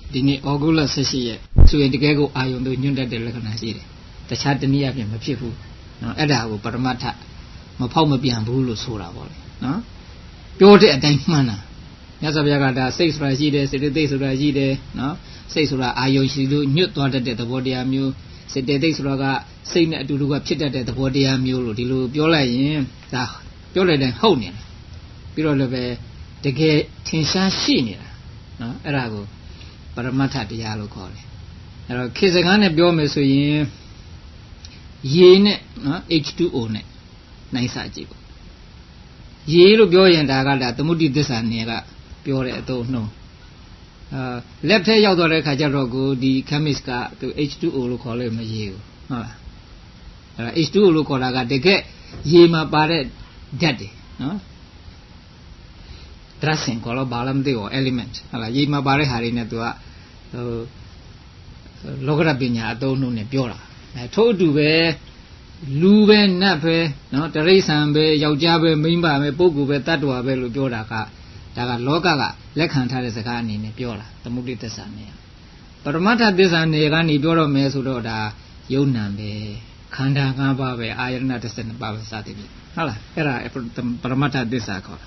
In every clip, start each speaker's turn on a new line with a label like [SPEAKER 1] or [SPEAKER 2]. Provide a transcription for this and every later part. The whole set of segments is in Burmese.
[SPEAKER 1] ဒီနေ့ဩဂုတ်လ18ရက်ဆိုရင်တကယ်ကိုအာယုံတို့ညွန့်တတ်တဲ့လက္ခဏာရှိတယ်တခြားတနည်းအားဖြင့်မဖြစ်ဘူးနော်အဲ့ဒါကိုပရမတ္ထမဖောက်မပြန်ဘူးလို့ဆိုတာပေါ့လေနော်ပြောတဲ့အတိုင်းမှန်တာမြတ်စွာဘုရားကဒါစိတ်ဆိုတာရှိတယ်စေတသိက်ဆိုတာရှိတယ်နော်စိတ်ဆိုတာအာယုံရှိလို့ညွတ်သွားတတ်တဲ့သဘောတရားမျိုးစေတသိက်ဆိုတာကစိတ်နဲ့အတူတူကဖြစ်တတ်တဲ့သဘောတရားမျိုးလို့ဒီလိုပြောလိုက်ရင်ဒါပြောလိုက်တဲ့ဟုတ်နေတယ်ပြီးတော့လည်းပဲတကယ်ထင်ရှားရှိနေတာနော်အဲ့ဒါကိုပရမတ္ထတရားလို့ခေါ်တယ်အဲ့တော့ခေတ်စကားနဲ့ပြောမယ်ဆိုရင်ရေနဲ့နော် H2O နဲ့နိုင်စာကြည့်ပေါ့ရေလို့ပြောရင်ဒါကသမုဒ္ဒိသစ္စာနယ်ကပြောတဲ့အသုံးနှုန်းလက်ထဲရောက်သွားတဲ့ခါကျတော့ကိုဒီ chemist ကသူ H2O လို့ခေါ်လို့မရေဘူးဟုတ်လားအဲ့ဒါ H2O လို့ခေါ်တာကတကယ်ရေမှာပါတဲ့ဓာတ်တွေနော်ဒရစင်ခေါ်လို့ဘာလဲမသိဘူး element ဟုတ်လားရေမှာပါတဲ့ဟာတွေနဲ့သူကလောကရပညာအသုံးနှုန်းနဲ့ပြောတာထို့အတူပဲလူပဲနတ်ပဲနော်တရိษံပဲယောက်ျားပဲမိန်းမပဲပုဂ္ဂိုလ်ပဲတ attva ပဲလို့ပြောတာကဒါကလောကကလက်ခံထားတဲ့စကားအနေနဲ့ပြောတာသမုဒိသစ္စာနဲ့ပရမတ္ထသစ္စာနဲ့ကနေပြောတော့မယ်ဆိုတော့ဒါယုံ nant ပဲခန္ဓာ၅ပါးပဲအာယတနာ12ပါးပဲစသည်ဖြင့်ဟုတ်လားအဲ့ဒါပရမတ္ထသစ္စာခေါ်တာ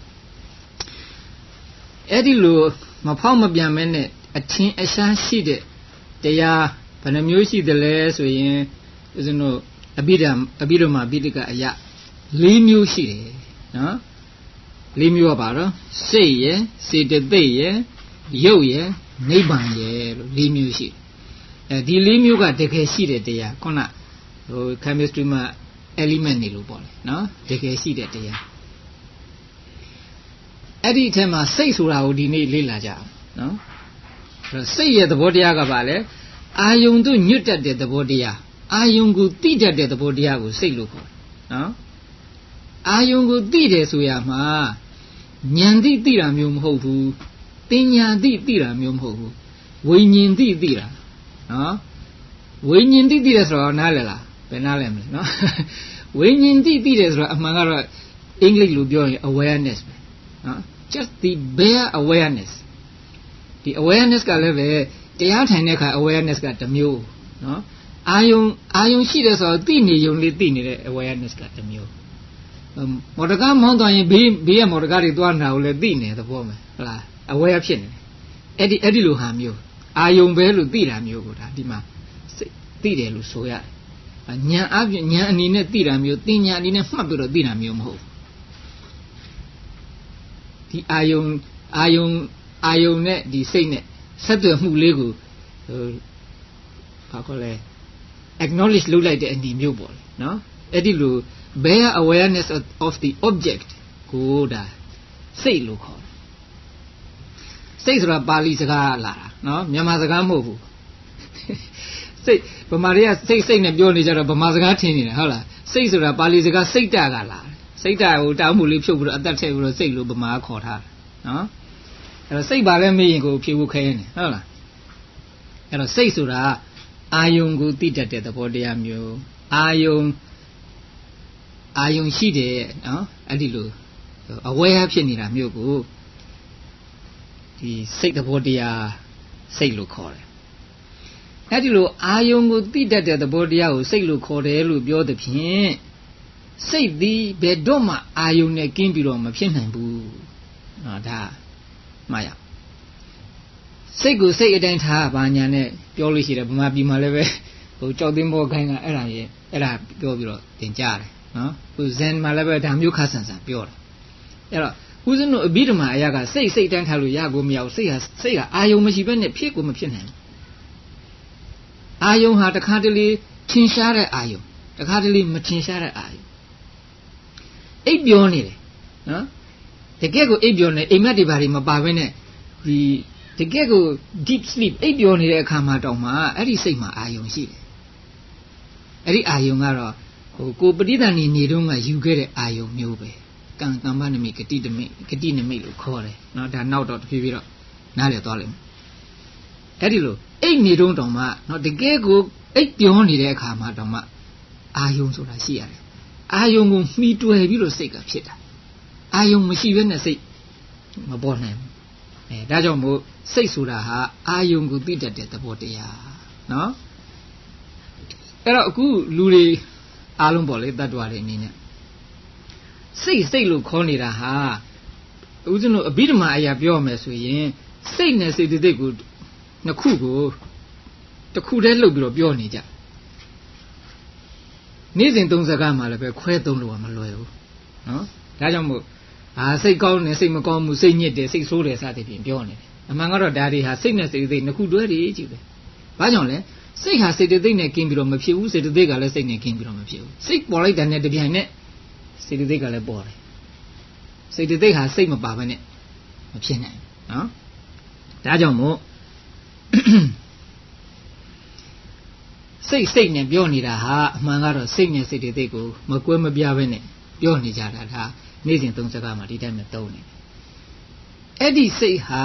[SPEAKER 1] အဲ့ဒီလိုမဖောက်မပြန်မဲနဲ့အချင်းအရှားရှိတဲ့တရားဘယ်နှမျိုးရှိသလဲဆိုရင်ဦးဇင်းတို့အဘိဓမ္မာပိဋကအယ၄မျိုးရှိတယ်နော်၄မျိုးကပါတော့စိတ်ရယ်စေတသိက်ရယ်ရုပ်ရယ်နိဗ္ဗာန်ရယ်လို့၄မျိုးရှိတယ်ဒီ၄မျိုးကတကယ်ရှိတဲ့တရားခုနchemistry မှာ element နေလို့ပေါ့လေနော်တကယ်ရှိတဲ့တရားအဲ့ဒီအထက်မှာစိတ်ဆိုတာကိုဒီနေ့လေ့လာကြအောင်နော်စိတ်ရဲ့သဘောတရားကပါလေအာယုံတို့ညွတ်တတ်တဲ့သဘောတရားအာယုံကိုသိတတ်တဲ့သဘောတရားကိုစိတ်လို့ခေါ်တယ်နော်အာယုံကိုသိတယ်ဆိုရမှာဉာဏ်သိတာမျိုးမဟုတ်ဘူးပညာသိတာမျိုးမဟုတ်ဘူးဝိညာဉ်သိတာနော်ဝိညာဉ်သိတယ်ဆိုတော့နားလည်လားဘယ်နားလည်မလဲနော်ဝိညာဉ်သိတယ်ဆိုတော့အမှန်ကတော့အင်္ဂလိပ်လိုပြောရင် awareness ပဲနော် just the bare awareness ဒီ awareness ကလည်းပဲတရားထိုင်တဲ့အခါ awareness ကတစ်မျိုးနော်အာယုံရှိတယ်ဆိုတော့သိနေယုံလေးသိနေတဲ့ awareness ကတစ်မျိုးမော်ဒကားမောင်းသွားရင်ဘေးကမော်ဒကားတွေသွားနေတာကိုလည်းသိနေတဲ့သဘောပဲဟုတ်လား aware ဖြစ်နေတယ်အဲ့ဒီလိုဟာမျိုးအာယုံပဲလို့သိတာမျိုးကိုဒါဒီမှာသိတယ်လို့ဆိုရတယ်ဉာဏ်အပြင်ဉာဏ်အနေနဲ့သိတာမျိုးသိဉာဏ်အနေနဲ့မှတ်ပြီးတော့သိတာမျိုးမဟုတ်ဒီအာယုံနဲ့ဒီစိတ်နဲ့ဆက်သွယ်မှုလေးကိုဘာခေါ်လဲ acknowledge လုပ်လိုက်တဲ့အနေမျိုးပေါ့လေနော်အဲ့ဒီလို bare awareness of the object ကိုဒါစိတ်လို့ခေါ်တယ်စိတ်ဆိုတာပါဠိစကားလာတာနော်မြန်မာစကားမဟုတ်ဘူးစိတ်ဗမာတွေကစိတ်နဲ့ပြောနေကြတော့ဗမာစကားထင်နေတယ်ဟုတ်လားစိတ်ဆိုတာပါဠိစကားစိတ်တကလာတယ်စိတ်တကိုတောင်းမှုလေးဖြုတ်ပြီးတော့အသက်ထည့်ပြီးတော့စိတ်လို့ဗမာခေါ်ထားတယ်နော်အဲ့တော့စိတ်ပါလဲမေးရင်ကိုဖြေဖို့ခဲနေဟုတ်လားအဲ့တော့စိတ်ဆိုတာအာယုံကိုသိတတ်တဲ့သဘောတရားမျိုးအာယုံရှိတယ်နော်အဲ့ဒီလိုအဝဲဖြစ်နေတာမျိုးကိုဒီစိတ်သဘောတရားစိတ်လို့ခေါ်တယ်အဲ့ဒီလိုအာယုံကိုသိတတ်တဲ့သဘောတရားကိုစိတ်လို့ခေါ်တယ်လို့ပြောသဖြင့်စိတ်သည်ဘယ်တော့မှအာယုံနဲ့ကင်းပြီးတော့မဖြစ်နိုင်ဘူးနော်ဒါမှတ်ရစိတ်ကိုစိတ်အတိုင်းထားပါညာနဲ့ပြောလို့ရှိတယ်ဗမာပြည်မှာလည်းပဲကြောက်သိမ်းဘောခိုင်းကအဲ့ဒါပြောပြီးတော့သင်ကြားတယ်နော်ဇန်မှာလည်းပဲဒါမျိုးခါဆန်ဆန်ပြောတယ်အဲ့တော့ဦးဇင်းတို့အဘိဓမ္မာအရာကစိတ်တိုင်းထားလို့ရကိုမရဘူးစိတ်ကအာယုံမရှိဘဲနဲ့ဖြစ်ကိုမဖြစ်နိုင်ဘူးအာယုံဟာတခါတလေထင်ရှားတဲ့အာယုံတခါတလေမထင်ရှားတဲ့အာယုံအိပ်ပြောနေတယ်နော်တကယ်ကိုအိပ်ပြောနေအိမ်မက်တွေဘာတွေမပါဘဲနဲ့ဒီတကယ်ကို deep sleep အိပ်ပြောနေတဲ့အခါမှာတောင်မှအဲ့ဒီစိတ်မှာအာယုံရှိတယ်အဲ့ဒီအာယုံကတော့ကိုပဋိသန္ဓေနေတုန်းကယူခဲ့တဲ့အာယုံမျိုးပဲကံမနမိဂတိနမိလို့ခေါ်တယ်နော်ဒါနောက်တော့တဖြည်းဖြည်းတော့နားလည်သွားလိမ့်မယ်အဲ့ဒီလိုအိပ်နေတုန်းတောင်မှနော်တကယ်ကိုအိပ်ပြောနေတဲ့အခါမှာတောင်မှအာယုံဆိုတာရှိရတယ်အာယုံကိုမှီတွယ်ပြီးတော့စိတ်ကဖြစ်တာအာယုံမရှိဘဲနဲ့စိတ်မပေါ်နိုင်ဘူးဒါကြောင့်မို့စိတ်ဆိုတာဟာအာယုံကိုသိတတ်တဲ့သဘောတရားနော်အဲ့တော့အခုလူတွေအားလုံးပေါ့လေတတ်တော်တွေအနေနဲ့စိတ်လို့ခေါ်နေတာဟာဦးဇင်းတို့အဘိဓမ္မာအရာပြောမယ်ဆိုရင်စိတ်နဲ့စေတသိက်ကိုနှစ်ခုကိုတစ်ခုတည်းလှုပ်ပြီးတော့ပြောနေကြနေ့စဉ်သုံးစကားမှလည်းပဲခွဲသုံးလို့မလွယ်ဘူးနော်ဒါကြောင့်မို့စိတ်ကောင်းတယ်စိတ်မကောင်းဘူးစိတ်ညစ်တယ်စိတ်ဆိုးတယ်စသဖြင့်ပြောနေတယ်အမှန်ကတော့ဒါတွေဟာစိတ်နဲ့စေတသိက်နှစ်ခုတွဲတွေကြည့်ပဲဘာကြောင့်လဲစိတ်ဟာစေတသိက်နဲ့ကင်းပြီးတော့မဖြစ်ဘူးစေတသိက်ကလည်းစိတ်နဲ့ကင်းပြီးတော့မဖြစ်ဘူးစိတ်ပေါ်လိုက်တဲ့နဲ့တပြိုင်နက်စေတသိက်ကလည်းပေါ်တယ်စေတသိက်ဟာစိတ်မပါဘဲနဲ့မဖြစ်နိုင်ဘူးနော်ဒါကြောင့်မို့စိတ်နဲ့ပြောနေတာဟာအမှန်ကတော့စိတ်နဲ့စေတသိက်ကိုမကွဲမပြားဘဲနဲ့ပြောနေကြတာဒါနေ့စဉ်သုံးစကားမှာဒီတိုင်းပဲသုံးနေတယ်အဲ့ဒီစိတ်ဟာ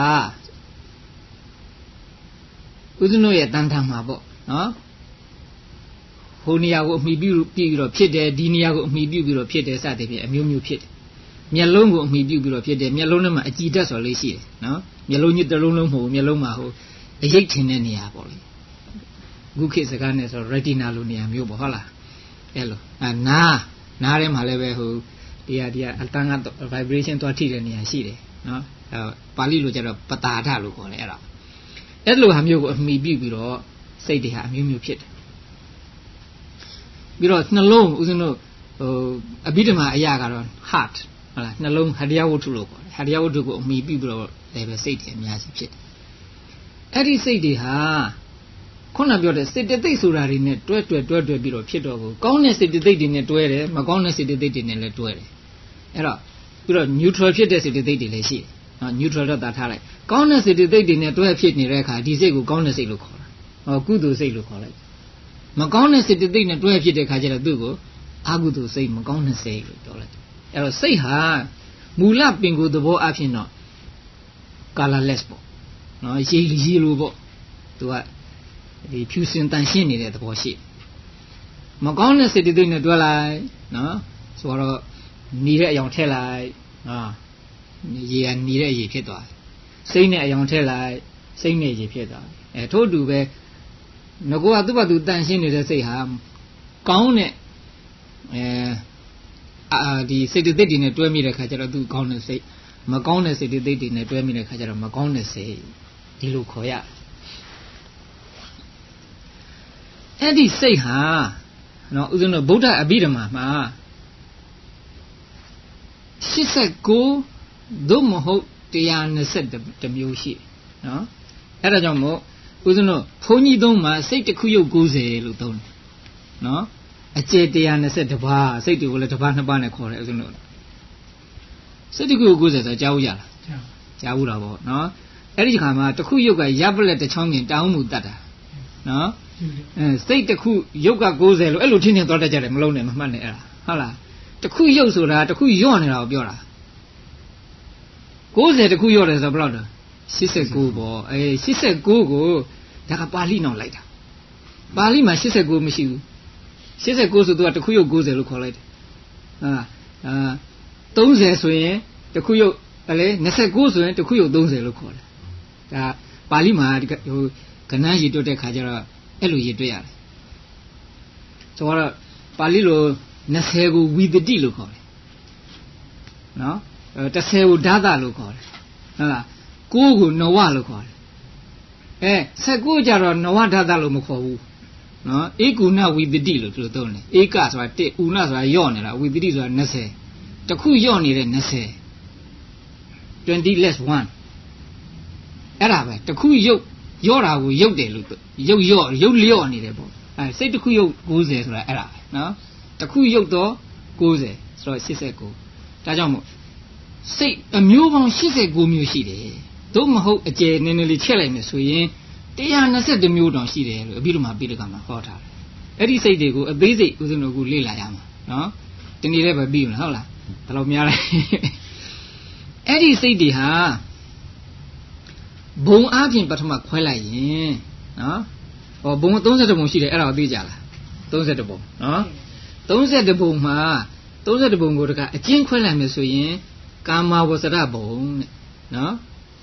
[SPEAKER 1] ဦးဇင်းတို့ရဲ့တန်ထမ်းမှာပေါ့နော်ဟိုနေရာကိုအမိပြုပြီးတော့ဖြစ်တယ်ဒီနေရာကိုအမိပြုပြီးတော့ဖြစ်တယ်စသဖြင့်အမျိုးမျိုးဖြစ်တယ်မျက်လုံးကိုအမိပြုပြီးတော့ဖြစ်တယ်မျက်လုံးထဲမှာအကြည်ဓာတ်ဆိုလေးရှိတယ်နော်မျက်လုံးညစ်တစ်လုံးလုံးမဟုတ်ဘူးမျက်လုံးမှာဟိုအရိပ်ထင်တဲ့နေရာပေါ့လေခုခေတ်စကားနဲ့ဆို retina လိုနေရာမျိုးပေါ့ဟုတ်လားအဲ့လိုနားထဲမှာလည်းပဲဟိုဒီအတန်းက vibration သွားထိတဲ့နေရာရှိတယ်နော်ပါဠိလိုကျတော့ပတာဒလို့ခေါ်တယ်အဲ့လိုဟာမျိုးကိုအမိပြုပြီးတော့စိတ်တွေဟာအမျိုးမျိုးဖြစ်တယ်ပြီးတော့နှလုံးဦးဇင်းတို့ဟိုအဘိဓမ္မာအရာကတော့ heart ဟုတ်လားနှလုံးဟရိယဝတ္ထုလို့ခေါ်တယ်ဟရိယဝတ္ထုကိုအမိပြုပြီးတော့လည်းပဲစိတ်တွေအများကြီးဖြစ်တယ်အဲ့ဒီစိတ်တွေဟာခုနပြောတဲ့စေတသိက်ဆိုတာတွေနဲ့တွဲပြီးတော့ဖြစ်တော့ကိုကောင်းတဲ့စေတသိက်တွေနဲ့တွဲတယ်မကောင်းတဲ့စေတသိက်တွေနဲ့လည်းတွဲတယ်အဲ့တော့ပြီးတော့ neutral ဖြစ်တဲ့စေတသိက်တွေလည်းရှိတယ်နော် neutral တော့တာထားလိုက်ကောင်းတဲ့စေတသိက်တွေနဲ့တွဲဖြစ်နေတဲ့အခါဒီစိတ်ကိုကောင်းတဲ့စိတ်လို့ခေါ်တာကုသိုလ်စိတ်လို့ခေါ်လိုက်မကောင်းတဲ့စေတသိက်နဲ့တွဲဖြစ်တဲ့အခါကျတော့သူ့ကိုအကုသိုလ်စိတ်မကောင်းတဲ့စိတ်လို့ပြောလိုက်အဲ့တော့စိတ်ဟာမူလပင်ကိုယ်သဘောအဖြစ်တော့ colorless ပေါ့နော်ရေလိုပေါ့သူကဒီဖြူစင်တန်ရှင်းနေတဲ့သဘောရှိမကောင်းတဲ့စေတသိက်နဲ့တွဲလိုက်နော်ဆိုတော့หนีတဲ့အယောင်ထည့်လိုက်ရေကหนีတဲ့ရေဖြစ်သွားတယ်စိတ်နဲ့အယောင်ထည့်လိုက်စိတ်နဲ့ရေဖြစ်သွားတယ်ထို့အတူပဲငကောကသူ့ဘာသူတန်ရှင်းနေတဲ့စိတ်ဟာကောင်းတဲ့ဒီစေတသိက်တွေနဲ့တွဲမိတဲ့ခါကျတော့သူကောင်းတဲ့စိတ်မကောင်းတဲ့စေတသိက်တွေနဲ့တွဲမိတဲ့ခါကျတော့မကောင်းတဲ့စိတ်ဒီလိုခေါ်ရအဲ့ဒီစိတ်ဟာနော်ဦးဇင်းတို့ဗုဒ္ဓအဘိဓမ္မာမှာ89သို့မဟုတ်120မျိုးရှိနော်အဲ့ဒါကြောင့်မို့ဦးဇင်းတို့ဘုန်းကြီးသုံးမှာစိတ်တစ်ခုရုပ်90လို့သုံးတယ်နော်အကျယ်120ပါးစိတ်တွေကိုလည်းတစ်ပါးနှစ်ပါးနဲ့ခေါ်တယ်ဦးဇင်းတို့စိတ်တစ်ခုရုပ်90ဆိုကြားဘူးရလားကြားဘူးတာပေါ့နော်အဲ့ဒီခါမှာတစ်ခုရုပ်ကရပ်ပလက်တစ်ချောင်းပြင်တောင်းမှုတတ်တာနော်စိတ်တစ်ခုရုပ်က90လို့အဲ့လိုထင်းထင်းသွားတတ်ကြတယ်မလုံးနဲ့မမှတ်နဲ့အဲ့ဒါဟုတ်လားတစ်ခုရုပ်ဆိုတာတစ်ခုညော့နေတာကိုပြောတာ90တစ်ခုညော့တယ်ဆိုတော့ဘယ်လောက်လဲ89ပေါ့89ကိုဒါကပါဠိနောက်လိုက်တာပါဠိမှာ89မရှိဘူး89ဆိုသူကတစ်ခုရုပ်90လို့ခေါ်လိုက်တယ်30ဆိုရင်တစ်ခုရုပ်လေ29ဆိုရင်တစ်ခုရုပ်30လို့ခေါ်တယ်ဒါပါဠိမှာဟိုကဏ္ဍရည်တွတ်တဲ့ခါကျတော့အဲ့လိုရည်တွေ့ရတယ်ဆိုတော့ပါဠိလို20ကိုဝိသတိလို့ခေါ်တယ်နော်30ကိုဓာတလို့ခေါ်တယ်ဟုတ်လား9ကိုနဝလို့ခေါ်တယ်19ကျတော့နဝဓာတလို့မခေါ်ဘူးနော်ဧကုဏဝိသတိလို့သူတို့သုံးတယ်ဧကဆိုတာ1ဥဏဆိုတာယော့နေတာဝိသတိဆိုတာ20တခုယော့နေတဲ့20 less 1အဲ့ဒါပဲတခုရုပ်ယော့တာကိုရုပ်တယ်လို့ရုပ်လျော့နေတယ်ပေါ့စိတ်တစ်ခုရုပ်90ဆိုတာအဲ့ဒါပဲနော်တခုရုပ်တော့90ဆိုတော့89ဒါကြောင့်မို့စိတ်အမျိုးပေါင်း89မျိုးရှိတယ်သို့မဟုတ်အကျယ်နည်းနည်းလေးချက်လိုက်မယ်ဆိုရင်120မျိုးတောင်ရှိတယ်လို့အဘိဓမ္မာပိဋကမှာဟောထားတယ်အဲ့ဒီစိတ်တွေကိုအသေးစိတ်ဦးဇင်းတို့ကလေ့လာရမှာနော်တနေ့တည်းပဲပြီးမလားဟုတ်လားဘယ်လိုများလဲအဲ့ဒီစိတ်တွေဟာဘုံအားဖြင့်ပထမခွဲလိုက်ရင်နော်ဘုံ30ဘုံရှိတယ်အဲ့ဒါကိုသိကြလား30ဘုံနော်30ဘုံမှာ30ဘုံကိုတကအကျဉ်းခွဲလိုက်မယ်ဆိုရင်ကာမဝဇ္ဇရဘုံတဲ့နော်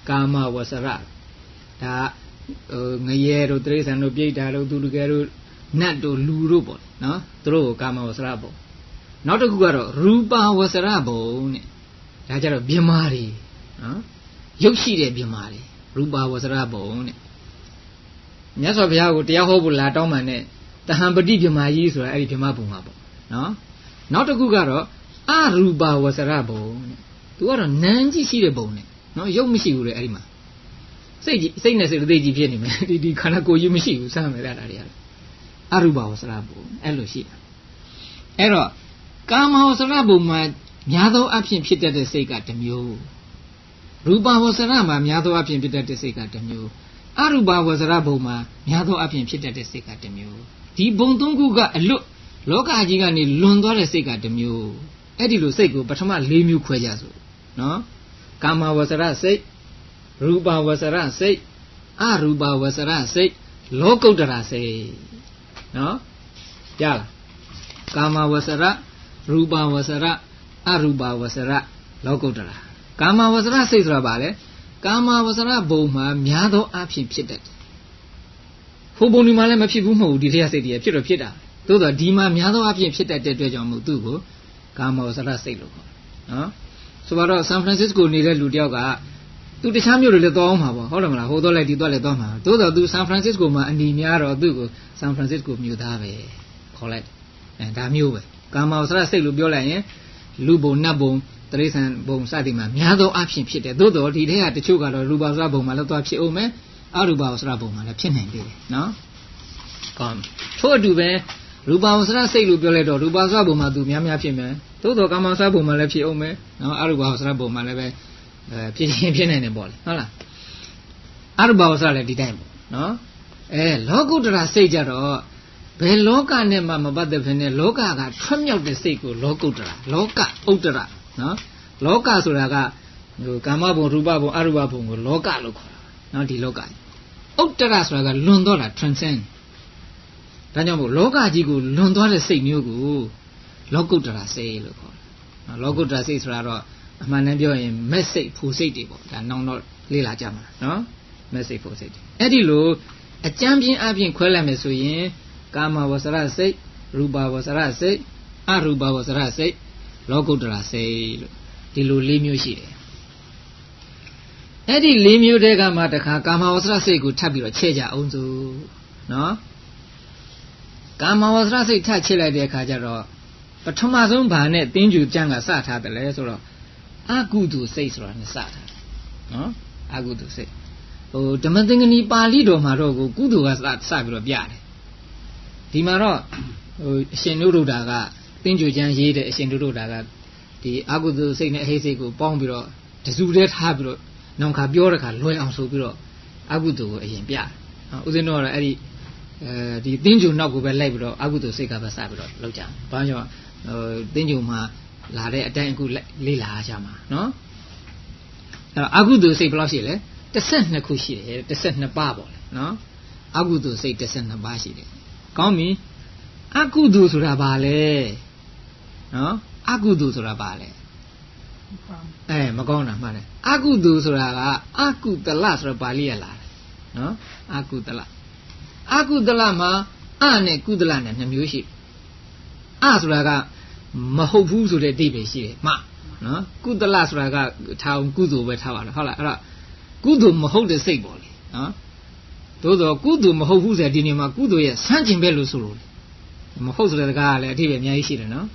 [SPEAKER 1] ကာမဝဆရဒါငရဲတို့တိရစ္ဆာန်တို့ပြိတ္တာတို့သူတကယ်တို့နတ်တို့လူတို့ပေါ့နော်သူတို့ကိုကာမဝဆရဘုံနောက်တစ်ခုကတော့ရူပဝဆရဘုံတဲ့ဒါကြတော့ပြမာတွေနော်ရုပ်ရှိတဲ့ပြမာတွေရူပဝဆရဘုံတဲ့မြတ်စွာဘုရားကိုတရားဟောဖို့လာတောင်းပန်တဲ့တဟံပတိပြမာကြီးဆိုတာအဲ့ဒီပြမာဘုံပါပေါ့နော်နောက်တစ်ခုကတော့အရူပဝဆရဘုံတဲ့သူကတော့နံကြည့်ရှိတဲ့ဘုံနဲ့နော်ရုပ်မရှိဘူးလေအဲ့ဒီမှာစိတ်နဲ့စိတ်သိကြီးဖြစ်နေမယ်ဒီခန္ဓာကိုယ်ကြီးမရှိဘူးစမ်းမယ်အဲ့ဒါတွေအရူပဝဆရဘုံအဲ့လိုရှိတာအဲ့တော့ကာမဝဆရဘုံမှာများသောအဖြစ်ဖြစ်တတ်တဲ့စိတ်ကတစ်မျိုးရူပဝဆရမှာများသောအဖြစ်ဖြစ်တတ်တဲ့စိတ်ကတစ်မျိုးအရူပဝဆရဘုံမှာများသောအဖြစ်ဖြစ်တတ်တဲ့စိတ်ကတစ်မျိုးဒီဘုံသုံးခုကအလွတ်လောကကြီးကနေလွန်သွားတဲ့စိတ်ကတစ်မျိုးအဲ့ဒီလိုစိတ်ကိုပထမ၄မျိုးခွဲကြစို့နော်ကာမဝဆရစိတ်ရူပဝဆရစိတ်အရူပဝဆရစိတ်လောကုတ္တရာစိတ်နော်ကြားလားကာမဝဆရရူပဝဆရအရူပဝဆရလောကုတ္တရာကာမဝဆရစိတ်ဆိုတာဘာလဲကာမဝဆရဘုံမှာများသောအဖြစ်ဖြစ်တတ်တယ်ဟိုဘုံဒီမှာလည်းမဖြစ်ဘူးမဟုတ်ဘူးဒီတရားစိတ်တွေဖြစ်တော့ဖြစ်တာသို့တော့ဒီမှာများသောအဖြစ်ဖြစ်တတ်တဲ့အတွက်ကြောင့်မို့သူ့ကိုကာမဝဆရစိတ်လို့ခေါ်တယ်နော်ဆိုတော့ဆန်ဖရန်စစ္စကိုနေတဲ့လူတယောက်ကသူတခြားမြို့တွေလည်းသွားအောင်မှာပေါ့ဟုတ်တယ်မလားဟိုသွားလိုက်ဒီသွားလိုက်သွားမှာသို့တော့သူဆန်ဖရန်စစ္စကိုမှာအနီများတော့သူ့ကိုဆန်ဖရန်စစ္စကိုမြို့သားပဲခေါ်လိုက်ဒါမျိုးပဲကာမဝဆရစိတ်လို့ပြောလိုက်ရင်လူဘုံနတ်ဘုံတရိษံဘုံစသည်မှာများသောအဖြစ်ဖြစ်တယ်သို့တော့ဒီထဲကတချို့ကတော့ရူပဝဆရဘုံမှာလည်းသွားဖြစ်အောင်မယ်အရူပဝဆရဘုံမှာလည်းဖြစ်နိုင်သေးတယ်နော်ကောင်းထို့အတူပဲရူပဝဆရစိတ်လို့ပြောလိုက်တော့ရူပဝဆရဘုံမှာသူများများဖြစ်မယ်သို့တော့ကာမဝဆရဘုံမှာလည်းဖြစ်အောင်မယ်နော်အရူပဝဆရဘုံမှာလည်းပဲဖြစ်ဖြစ်နိုင်တယ်ပေါ့လေဟုတ်လားအရူပဝဆရလည်းဒီတိုင်းပေါ့နော်လောကုတ္တရာစိတ်ကြတော့ဘယ်လောကနဲ့မှမပတ်သက်ဘဲနဲ့လောကကထွက်မြောက်တဲ့စိတ်ကိုလောကုတ္တရာလောကဥတ္တရာနော်လောကဆိုတာကဟိုကာမဘုံရူပဘုံအရူပဘုံကိုလောကလို့ခေါ်တာနော်ဒီလောကဥတ္တရာဆိုတာကလွန်သွားတာ transcend ဒါကြောင့်မို့လောကကြီးကိုလွန်သွားတဲ့စိတ်မျိုးကိုလောကုတ္တရာစိတ်လို့ခေါ်တယ်လောကုတ္တရာစိတ်ဆိုတာတော့အမှန်တမ်းပြောရင်မက်စိတ်ဖို့စိတ်တွေပေါ့ဒါနောက်တော့လေ့လာကြမှာနော်မက်စိတ်ဖို့စိတ်တွေအဲ့ဒီလိုအကျမ်းပြင်းအပြင်ခွဲလိုက်မယ်ဆိုရင်ကာမဝဆရစိတ်ရူပဝဆရစိတ်အရူပဝဆရစိတ်လောကုတ္တရာစိတ်လို့ဒီလို၄မျိုးရှိတယ်အဲ့ဒီ၄မျိုးတည်းကမှတခါကာမဝဆရစိတ်ကိုထပ်ပြီးတော့ချဲ့ကြအောင်စို့နော်ကာမဝဆရစိတ်ထပ်ချဲ့လိုက်တဲ့အခါကျတော့ပထမဆုံးဘာနဲ့တင်းကျူကျမ်းကစထားတယ်လဲဆိုတော့အကုသိုလ်စိတ်ဆိုတာနဲ့စထားတယ်နော်အကုသိုလ်စိတ်ဟိုဓမ္မသင်္ကနီပါဠိတော်မှာတော့ကုသိုလ်ကစပြီးတော့ပြတယ်ဒီမှာတော့ဟိုအရှင်နုရုဒ္ဓကတင်းကျူကျမ်းရေးတဲ့အရှင်နုရုဒ္ဓကဒီအကုသိုလ်စိတ်နဲ့အဟိစိတ်ကိုပေါင်းပြီးတော့တစုတည်းထားပြီးတော့နောက်ခါပြောတဲ့ခါလွယ်အောင်ဆိုပြီးတော့အကုသိုလ်ကိုအရင်ပြတယ်ဥစဉ်တော့အဲ့ဒီဒီတင်းကျူနောက်ကိုပဲလိုက်ပြီးတော့အကုသိုလ်စိတ်ကပဲစပြီးတော့လောက်ကြတယ်ဘာကြောင့်တင်းကျူမှာလာတဲ့အတိုင်းအခုလေ့လာကြမှာနော်အဲ့အကုသိုလ်စိတ်ဘယ်လောက်ရှိလဲ12ခုရှိတယ်12ပါးပေါ့လေနော်အကုသိုလ်စိတ်12ပါးရှိတယ်ကောင်းပြီအကုသိုလ်ဆိုတာဘာလဲနော်အကုသိုလ်ဆိုတာဘာလဲမကောင်းတာမှန်တယ်အကုသိုလ်ဆိုတာကအကုတလဆိုတာပါဠိရလာတယ်နော်အကုတလအကုတလမှာအနဲ့ကုတလနဲ့2မျိုးရှိအဆိုတာကမဟုတ်ဘူးဆိုတဲ့အဓိပ္ပာယ်ရှိတယ်မှနော်ကုတလဆိုတာကထားအောင်ကုသိုလ်ပဲထားပါလားဟုတ်လားအဲ့တော့ကုသိုလ်မဟုတ်တဲ့စိတ်ပေါ့လေနော်သို့တော့ကုသိုလ်မဟုတ်ဘူးဆိုတဲ့ဒီနေရာမှာကုသိုလ်ရဲ့ဆန့်ကျင်ဘက်လို့ဆိုလို့မဟုတ်ဆိုတဲ့ကားကလည်းအဓိပ္ပာယ်အများကြီးရှိတယ်နော်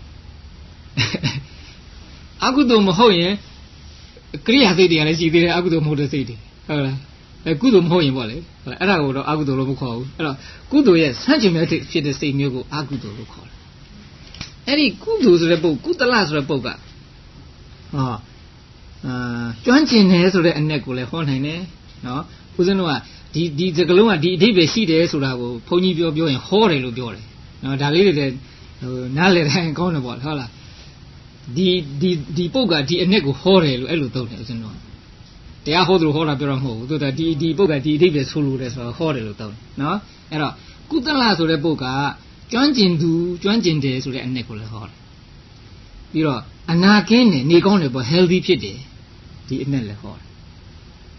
[SPEAKER 1] အကုသိုလ်မဟုတ်ရင်ကရိယာစိတ်တွေကလည်းရှိသေးတယ်အကုသိုလ်မဟုတ်တဲ့စိတ်တွေဟုတ်လားကုသိုလ်မဟုတ်ရင်ပေါ့လေအဲ့ဒါကိုတော့အကုသိုလ်လို့မခေါ်ဘူးအဲ့တော့ကုသိုလ်ရဲ့ဆန့်ကျင်ဘက်ဖြစ်တဲ့စိတ်မျိုးကိုအကုသိုလ်လို့ခေါ်တယ်အဲ့ဒီကုသိုလ်ဆိုတဲ့ပုဂ္ဂိုလ်ကုသလဆိုတဲ့ပုဂ္ဂိုလ်ကကျွမ်းကျင်တယ်ဆိုတဲ့အ내ကိုလည်းဟောနိုင်တယ်နော်ဦးဇင်းတို့ကဒီစကလုံးကဒီအဓိပ္ပာယ်ရှိတယ်ဆိုတာကိုဘုန်းကြီးပြောရင်ဟောတယ်လို့ပြောတယ်နော်ဒါလေးတွေလည်းဟိုနားလည်တိုင်းကောင်းတယ်ပေါ့ဟုတ်လားဒီပုဂ္ဂိုလ်ကဒီအ내ကိုဟောတယ်လို့အဲ့လိုသုံးတယ်ဦးဇင်းတို့တရားဟောသူဟောတာပြောတာမဟုတ်ဘူးသူကဒီပုဂ္ဂိုလ်ကဒီအဓိပ္ပာယ်ဆိုလိုတယ်ဆိုတော့ဟောတယ်လို့သုံးတယ်နော်အဲ့တော့ကုသလဆိုတဲ့ပုဂ္ဂိုလ်ကကျွမ်းကျင်တယ်ဆိုတဲ့အ내ကိုလည်းဟောတယ်ပြီးတော့အနာကင်းတယ်နေကောင်းတယ်ပေါ့ healthy ဖြစ်တယ်ဒီအ내လည်းဟောတယ်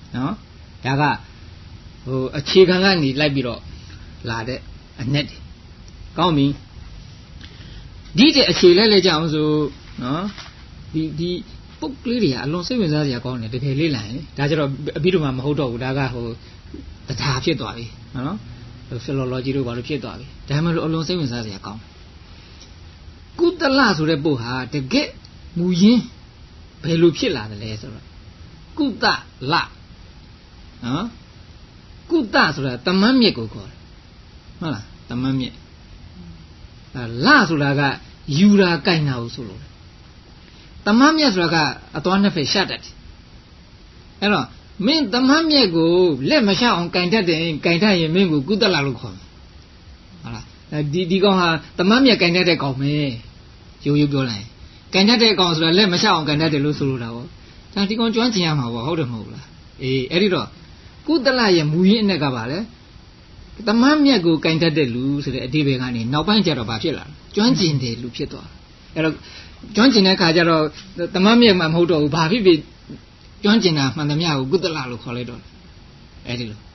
[SPEAKER 1] နော်ဒါကအခြေခံကနေလိုက်ပြီးတော့လာတဲ့အနက်တွေကောင်းပြီဒီတဲ့အခြေလဲကြအောင်ဆိုနော်ဒီပုတ်ကလေးတွေကအလွန်စိတ်ဝင်စားစရာကောင်းတယ်တကယ်လေးလာရင်ဒါကြတော့အပြီးတော့မှမဟုတ်တော့ဘူးဒါကတရားဖြစ်သွားပြီနော်philology တို့ဘာလို့ဖြစ်သွားပြီဒါမှမဟုတ်အလွန်စိတ်ဝင်စားစရာကောင်းကုသလဆိုတဲ့ပုတ်ဟာတကယ်မူရင်းဘယ်လိုဖြစ်လာတယ်လဲဆိုတော့ကုသလနော်ကုသဆိုတာတမန်မြစ်ကိုခေါ်တယ်ဟုတ်လားတမန်မြစ်လဆိုတာကယူရာကြိုင်တာကိုဆိုလို့တမန်မြစ်ဆိုတာကအသွားနှစ်ဖက်ရှတ်တတ်တယ်အဲ့တော့မင်းတမန်မြစ်ကိုလက်မရှောက်အောင်ကြိုင်တတ်တယ်ကြိုင်တတ်ရင်မင်းကိုကုသလလို့ခေါ်တယ်ဟုတ်လားဒီကောင်ဟာတမန်မြစ်ကြိုင်တတ်တဲ့ကောင်ပဲရိုးပြောလိုက်ကြိုင်တတ်တဲ့ကောင်ဆိုတာလက်မရှောက်အောင်ကြိုင်တတ်တယ်လို့ဆိုလိုတာပေါ့ဒါဒီကောင်ကျွမ်းကျင်ရမှာပေါ့ဟုတ်တယ်မဟုတ်လားအေးအဲ့ဒီတော့ကုသလရဲ့မူရင်းအနဲ့ကပါလေတမန်မြတ်ကိုကင်တတ်တဲ့လူဆိုတဲ့အဓိပ္ပာယ်ကနေနောက်ပိုင်းကျတော့ဘာဖြစ်လာလဲကျွမ်းကျင်တယ်လူဖြစ်သွားအဲ့တော့ကျွမ်းကျင်တဲ့ခါကျတော့တမန်မြတ်မှမဟုတ်တော့ဘူးဘာဖြစ်ဖြစ်ကျွမ်းကျင်တာမှန်သမျှကိုကုသလလို့ခေါ်လိုက်တော့အဲ့ဒီလို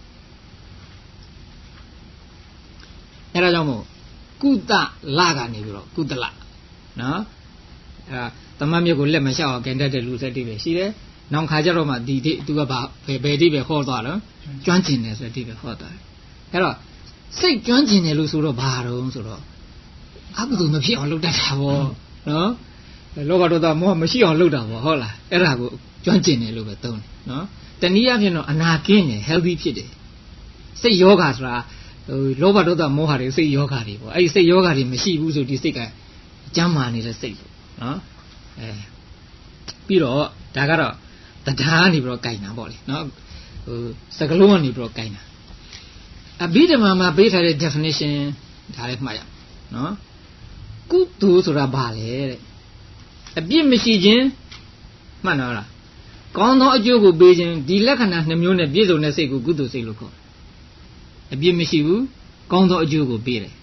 [SPEAKER 1] အဲ့ဒါကြောင့်မို့ကုသလကနေပြီးတော့ကုသလနော်အဲ့တမန်မြတ်ကိုလက်မလျှောက်အောင်ကင်တတ်တဲ့လူစက်တိပဲရှိတယ်နောက်ခါကျတော့မှဒီသူကဘာဘယ်တိပဲခေါ်သွားတော့ကျွမ်းကျင်တယ်ဆိုတဲ့တိပဲခေါ်သွားတယ်အဲ့တော့စိတ်ကျွမ်းကျင်တယ်လို့ဆိုတော့ဘာတော့ဆိုတော့အကုသိုလ်မဖြစ်အောင်လုပ်တတ်တာပေါ့နော်လောဘဒေါသမောဟမရှိအောင်လုပ်တာပေါ့ဟုတ်လားအဲ့ဒါကိုကျွမ်းကျင်တယ်လို့ပဲသုံးတယ်နော်တနည်းအားဖြင့်တော့အနာကင်းတယ် healthy ဖြစ်တယ်စိတ်ယောဂဆိုတာလောဘဒေါသမောဟတွေစိတ်ယောဂတွေပေါ့အဲ့ဒီစိတ်ယောဂတွေမရှိဘူးဆိုဒီစိတ်ကကျမ်းမာနေတဲ့စိတ်ပေါ့နော်ပြီးတော့ဒါကတော့တရားနေပြီးတော့ကြိုင်တာပေါ့လေနော်စကလုံးကနေပြီးတော့ကြိုင်တာအဘိဓမ္မာမှာပေးထားတဲ့ definition ဒါလည်းမှတ်ရနော်ကုသိုလ်ဆိုတာဘာလဲတဲ့အပြစ်မရှိခြင်းမှတ်တော့လားကောင်းသောအကျိုးကိုပေးခြင်းဒီလက္ခဏာ2မျိုးနဲ့ပြည့်စုံတဲ့စိတ်ကိုကုသိုလ်စိတ်လို့ခေါ်တယ်အပြစ်မရှိဘူးကောင်းသောအကျိုးကိုပေးတယ်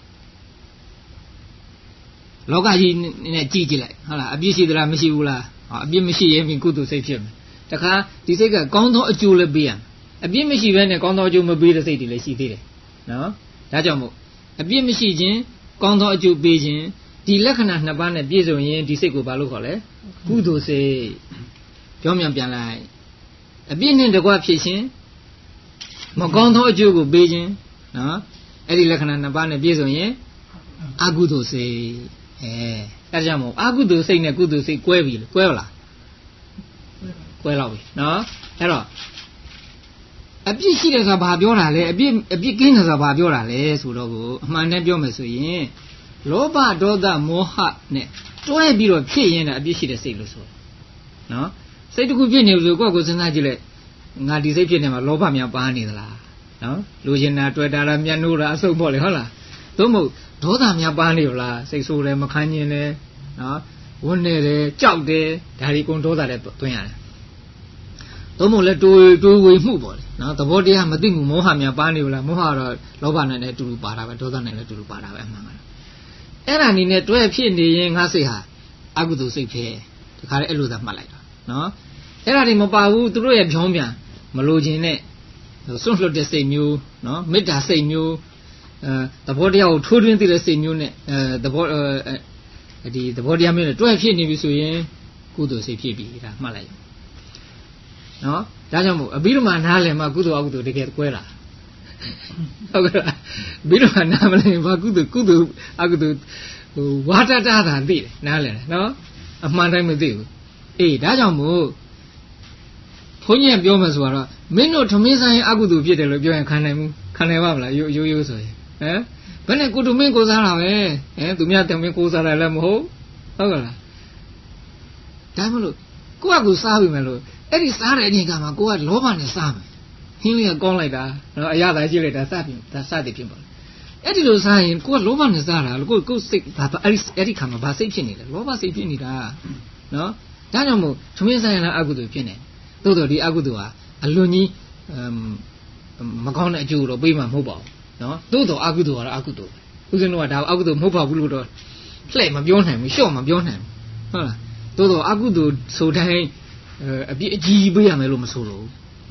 [SPEAKER 1] လောကကြီးနဲ့ကြည့်ကြည့်လိုက်ဟုတ်လားအပြစ်ရှိသလားမရှိဘူးလားအပြစ်မရှိရင်ကုသိုလ်စိတ်ဖြစ်မယ်တခါဒီစိတ်ကကောင်းသောအကျိုးလည်းပေးရမယ်အပြစ်မရှိဘဲနဲ့ကောင်းသောအကျိုးမပေးတဲ့စိတ်တွေလည်းရှိသေးတယ်နော်ဒါကြောင့်မို့အပြစ်မရှိခြင်းကောင်းသောအကျိုးပေးခြင်းဒီလက္ခဏာ2ပါးနဲ့ပြည့်စုံရင်ဒီစိတ်ကိုဘာလို့ခေါ်လဲကုသိုလ်စိတ်ပြောမြန်ပြန်လိုက်အပြစ်နဲ့တကွဖြစ်ခြင်းမကောင်းသောအကျိုးကိုပေးခြင်းနော်အဲ့ဒီလက္ခဏာ2ပါးနဲ့ပြည့်စုံရင်အကုသိုလ်စိတ်အဲဒါကြောင့်မို့အကုသိုလ်စိတ်နဲ့ကုသိုလ်စိတ်ကွဲပြီကွဲလားကွဲတော့ပြီနော်အဲ့တော့အပြစ်ရှိတယ်ဆိုတာဘာပြောတာလဲအပြစ်ကင်းတယ်ဆိုတာဘာပြောတာလဲဆိုတော့ကိုအမှန်တမ်းပြောမယ်ဆိုရင်လောဘဒေါသမောဟနဲ့တွဲပြီးတော့ဖြစ်ရင်အပြစ်ရှိတဲ့စိတ်လို့ဆိုနော်စိတ်တစ်ခုဖြစ်နေလို့ကိုယ့်ကိုစဉ်းစားကြည့်လိုက်ငါဒီစိတ်ဖြစ်နေမှာလောဘများပါနေသလားနော်လူကျင်တာတွေ့တာလားမျက်နှိုးတာအဆုတ်ပေါ့လေဟုတ်လားသို့မဟုတ်ဒေါသများပါနေလားစိတ်ဆိုးတယ်မခံကျင်တယ်နော်ဝန်းနေတယ်ကြောက်တယ်ဒါဒီကုန်ဒေါသနဲ့တွင်းရတယ်သို့မဟုတ်လဲတိုးဝေမှုပေါ့လေနော်သဘောတရားမသိမှုမောဟများပါနေလားမောဟတော့လောဘနဲ့လည်းအတူတူပါတာပဲဒေါသနဲ့လည်းအတူတူပါတာပဲအမှန်ပါအဲ့ဒါနေနဲ့တွဲဖြစ်နေရင်ငါစိတ်ဟာအကုသိုလ်စိတ်ဖြစ်ဒီခါလေးအဲ့လိုသာမှတ်လိုက်တာနော်အဲ့ဒါတွေမပါဘူးသူတို့ရဲ့ဖြောင်းပြန်မလိုချင်တဲ့စွန့်လွတ်တဲ့စိတ်မျိုးနော်မေတ္တာစိတ်မျိုးသဘောတရားကိုထိုးထွင်းသိတဲ့စိတ်မျိုးနဲ့သဘောတရားမျိုးနဲ့တွဲဖြစ်နေပြီဆိုရင်ကုသိုလ်စိတ်ဖြစ်ပြီဒါမှတ်လိုက်နော်ဒါကြောင့်မို့အဘိဓမ္မာနားလည်မှာကုသိုလ်အကုသိုလ်တကယ်ကွဲတာဟုတ်ကဲ့အဘိဓမ္မာနားမလည်ဘာကုသိုလ်အကုသိုလ်ဝါဒတာသာသိတယ်နားလည်တယ်နော်အမှန်တိုင်းမသိဘူးအေးဒါကြောင့်မို့ဘုန်းကြီးကပြောမှဆိုတော့မင်းတို့ထမင်းဆိုင်အကုသိုလ်ဖြစ်တယ်လို့ပြောရင်ခံနိုင်ပါမလားရိုးဆိုရင်ဘယ်နဲ့ကုတုမင်းကိုစားတာပဲသူများတမင်းကိုစားတယ်လည်းမဟုတ်ကလားဒါမှမဟုတ်ကိုကစားပြီမယ်လို့အဲ့ဒီစားတဲ့အချိန်ကမှကိုကလောဘနဲ့စားမယ်ဟင်းလေးကကောင်းလိုက်တာနော်အရသာရှိလိုက်တာစသည်ဖြစ်ပါအဲ့ဒီလိုစားရင်ကိုကလောဘနဲ့စားတာကိုစိတ်ဘာအဲ့ဒီခါမှာဘာစိတ်ဖြစ်နေလဲလောဘစိတ်ဖြစ်နေတာနော်ဒါကြောင့်မို့သမင်းဆိုင်ရာအကုသိုလ်ဖြစ်နေသို့တော်ဒီအကုသိုလ်ဟာအလွန်ကြီးမကောင်းတဲ့အကျိုးတော့ပေးမှာမဟုတ်ပါဘူးနော်သို့တော်အကုသိုလ်ကတော့အကုသိုလ်ဦးဇင်းတို့ကဒါအကုသိုလ်မဟုတ်ပါဘူးလို့တော့လှည့်မပြောနိုင်ဘူးရှော့မပြောနိုင်ဘူးဟုတ်လားသို့တော်အကုသိုလ်ဆိုတိုင်းအပြစ်အကြီးပေးရမယ်လို့မဆိုလို့န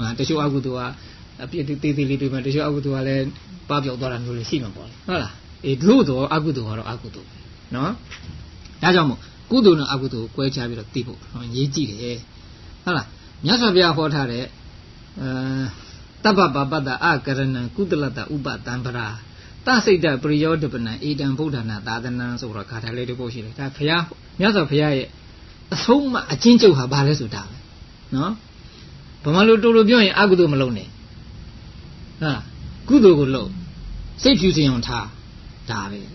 [SPEAKER 1] တချို့အကုသိုလ်ကအပြစ်သေးသေးလေးတွေမှာတချို့အကုသိုလ်ကလည်းပပျောက်သွားတာမျိုးလေးရှိမှာပေါ့ဟုတ်လားလို့တော့အကုသိုလ်ကတော့အကုသိုလ်နော်ဒါကြောင့်မို့ကုသိုလ်နဲ့အကုသိုလ်ကိုကွဲခြားပြီးတော့သိဖို့ရေးကြည့်တယ်ဟုတ်လားမြတ်စွာဘုရားဟောထားတဲ့တပ္ပပပတ္တအကရဏံကုသလတ္တဥပတံပရာသစိတ်တပရိယောဒပနံဧတံဗုဒ္ဓနာသာသနံဆိုတော့ခါထားလေးတစ်ပုဒ်ရှိတယ်ဒါဘုရားမြတ်စွာဘုရားရဲ့အဆုံးမအချင်းကျုပ်ဟာဘာလဲဆိုတာပဲနော်ဘာမှလို့တို့လို့ပြောရင်အကုသိုလ်မလုပ်နဲ့ဟာကုသိုလ်ကိုလုပ်စိတ်ဖြူစင်အောင်ထားဒါပဲအဲ့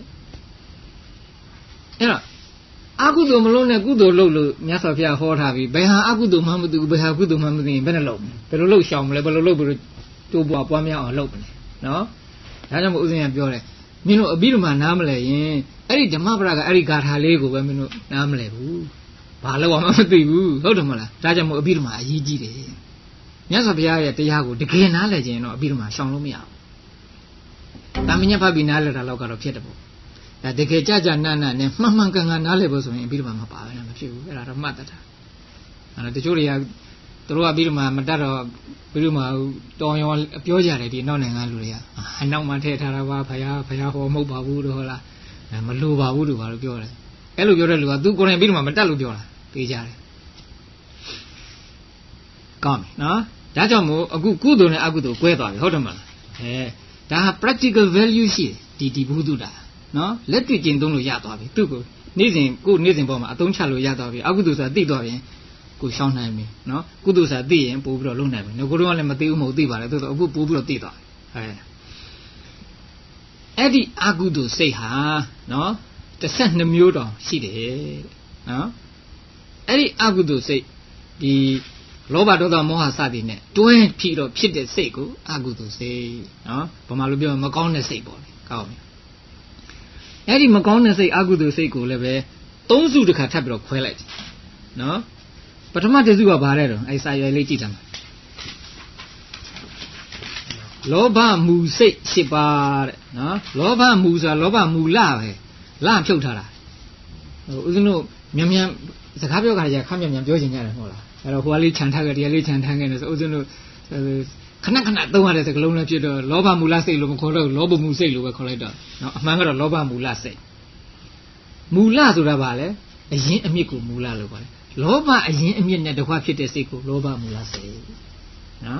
[SPEAKER 1] တော့အကုသိုလ်မလုပ်နဲ့ကုသိုလ်လုပ်လို့မြတ်စွာဘုရားဟောထားပြီးဘယ်ဟာအကုသိုလ်မှမသိဘူးဘယ်ဟာကုသိုလ်မှမသိရင်ဘယ်နဲ့လုပ်မလဲဘယ်လိုလုပ်ရှောင်မလဲဘယ်လိုလုပ်ပြီးတော့တိုးပွားများအောင်လုပ်မလဲနော်ဒါကြောင့်မို့ဥစဉ်ကပြောတယ်မင်းတို့အဘိဓမ္မာနားမလဲရင်အဲ့ဒီဓမ္မပဒကအဲ့ဒီဂါထာလေးကိုပဲမင်းတို့နားမလဲဘူးဘာလို့မှမသိဘူးဟုတ်တယ်မလားဒါကြောင့်မို့အဘိဓမ္မာအရေးကြီးတယ်မြတ်စွာဘုရားရဲ့တရားကိုတကယ်နားလည်ခြင်းတော့အဘိဓမ္မာရှောင်လို့မရဘူးတာမညက်ဖတ်ပြီးနားလည်တာတော့ကတော့ဖြစ်တယ်ပေါ့ဒါတကယ်ကြနာနာနဲ့မှန်မှန်ကန်ကန်နားလည်ဖို့ဆိုရင်အဘိဓမ္မာမပါပဲမဖြစ်ဘူးအဲ့ဒါတော့မှတ်တတ်တာအဲ့တချို့တွေကသူတို့ကပြီးတော့မတတ်တော့ပြီးတော့တော်ရောပြောကြတယ်ဒီနောက်နိုင်ငံလူတွေကအနောက်မှာထည့်ထားတာပါဖယားဟောမဟုတ်ပါဘူးတော့ဟုတ်လားမလိုပါဘူးလို့ဘာလို့ပြောတယ်အဲ့လိုပြောတဲ့လူကသူကိုယ်တိုင်ပြီးတော့မတတ်လို့ပြောတာပြေးကြတယ်ကောင်းပြီနော်ဒါကြောင့်မို့အခုကုသိုလ်နဲ့အကုသိုလ်ကွဲသွားပြီဟုတ်တယ်မလားဒါဟာ practical value ရှိတယ်ဒီဘုဒ္ဓတာနော်လက်တွေ့ကျင့်သုံးလို့ရသွားပြီသူ့ကိုနေ့စဉ်ပေါ်မှာအသုံးချလို့ရသွားပြီအကုသိုလ်ဆိုတာသိသွားရင်ကိုရှောင်းနိုင်ပြီနော်ကုသိုလ်ဆိုတာသိရင်ပို့ပြီးတော့လုပ်နိုင်ပြီငါတို့ကလည်းမသိဘူးမဟုတ်သိပါလေသို့တော့အခုပို့ပြီးတော့သိသွားပြီအဲ့ဒီအကုသိုလ်စိတ်ဟာနော်12မျိုးတောင်ရှိတယ်နော်အဲ့ဒီအကုသိုလ်စိတ်ဒီလောဘဒေါသမောဟစသည်နဲ့တွဲပြီးတော့ဖြစ်တဲ့စိတ်ကိုအကုသိုလ်စိတ်နော်ဘာမှလို့ပြောမကောင်းတဲ့စိတ်ပေါ့လေကောင်းပြီအဲ့ဒီမကောင်းတဲ့စိတ်အကုသိုလ်စိတ်ကိုလည်းပဲ3စုတစ်ခါထပ်ပြီးတော့ခွဲလိုက်နော်ပထမတစ်စုကဘာလဲတော့အဲ့စာရွယ်လေးကြည့်တယ်လောဘမူစိတ်7ပါးတဲ့နော်လောဘမူဆိုတာလောဘမူလပဲလဖြုတ်ထားတာဦးဇင်းတို့မြန်စကားပြောကြရခမ်းမြန်ပြောချင်ကြတယ်ဟုတ်လားအဲ့တော့ဟိုကလေးခြံထားခဲ့ဒီကလေးခြံထားခဲ့နေဆိုဦးဇင်းတို့ခဏသုံးရတဲ့စကားလုံးလည်းဖြစ်တော့လောဘမူလစိတ်လို့မခေါ်တော့လောဘမူစိတ်လို့ပဲခေါ်လိုက်တော့နော်အမှန်ကတော့လောဘမူလစိတ်မူလဆိုတာဘာလဲအရင်အမြစ်ကိုမူလလို့ပါလေလောဘအရင်အမြစ်နဲ့တကွဖြစ်တဲ့စိတ်ကိုလောဘမူလစိတ်နော်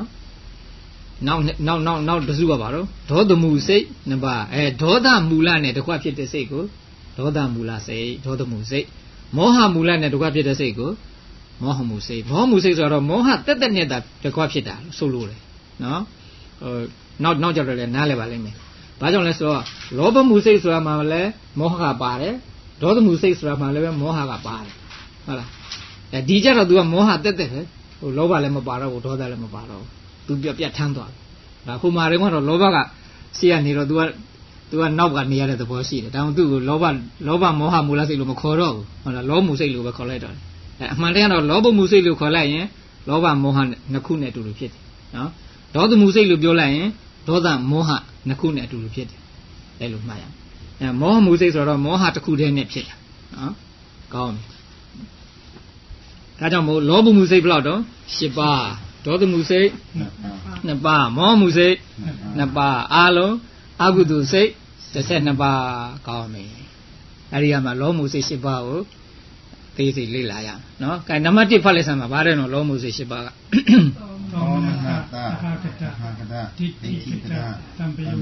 [SPEAKER 1] နောက်တစုကပါတော့ဒေါသမူစိတ်နှစ်ပါးဒေါသမူလနဲ့တကွဖြစ်တဲ့စိတ်ကိုဒေါသမူလစိတ်ဒေါသမူစိတ်မောဟမူလနဲ့တကွဖြစ်တဲ့စိတ်ကိုမောဟမူစိတ်မောဟမူစိတ်ဆိုတော့မောဟတက်နဲ့တကွဖြစ်တာဆိုလို့လေနော်နောက်ကြတော့လည်းနားလဲပါလိမ့်မယ်ဘာကြောင့်လဲဆိုတော့လောဘမူစိတ်ဆိုတာမှလည်းမောဟကပါတယ်ဒေါသမူစိတ်ဆိုတာမှလည်းပဲမောဟကပါတယ်ဟုတ်လားဒီကြတော့ तू ကမောဟတက်ပဲဟိုလောဘလည်းမပါတော့ဘူးဒေါသလည်းမပါတော့ဘူး तू ပြတ်ထမ်းသွားတယ်ဒါဟိုမှာတော့လောဘကရှေ့ကနေတော့ तू ကနောက်ကနေရတဲ့သဘောရှိတယ်ဒါမှမဟုတ် तू ကိုလောဘမောဟမူလစိတ်လို့မခေါ်တော့ဘူးဟုတ်လားလောမှုစိတ်လို့ပဲခေါ်လိုက်တော့အမှန်တကယ်တော့လောဘမှုစိတ်လို့ခေါ်လိုက်ရင်လောဘမောဟနှစ်ခုနဲ့အတူတူဖြစ်တယ်နော်ဒေါသမှုစိတ်လို့ပြောလိုက်ရင်ဒေါသမောဟနှစ်ခုနဲ့အတူတူဖြစ်တယ်အဲ့လိုမှတ်ရအောင်မောဟမှုစိတ်ဆိုတော့မောဟတစ်ခုတည်းနဲ့ဖြစ်တာနော်ကောင်းဒါကြောင့်မို့လောဘမှုစိတ်ဘယ်လောက်တော့10ပါးဒေါသမှုစိတ်2ပါးမောဟမှုစိတ်2ပါးအားလုံးအကုသိုလ်စိတ်12ပါးကောင်းပြီအဲ့ဒီကမှလောဘမှုစိတ်10ပါးကိုသိသိလေ့လာရအောင်နော်။ကဲနံပါတ်1ဖတ်လိုက်စမ်းပါဗါတဲ့နော်လောဘမှုစိတ်10ပါးကသောမနတဟာကတဒိဋ္ဌိကတသံပယုတ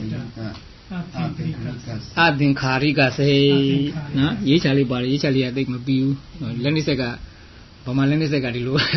[SPEAKER 1] အသင်္ခါရိကစိတ်နော်ရေးချလေးပါတယ်ရေးချလေးကသိမပြီးဘူးလက်နည်းဆက်ကဘာမှလက်နည်းဆက်ကဒီလို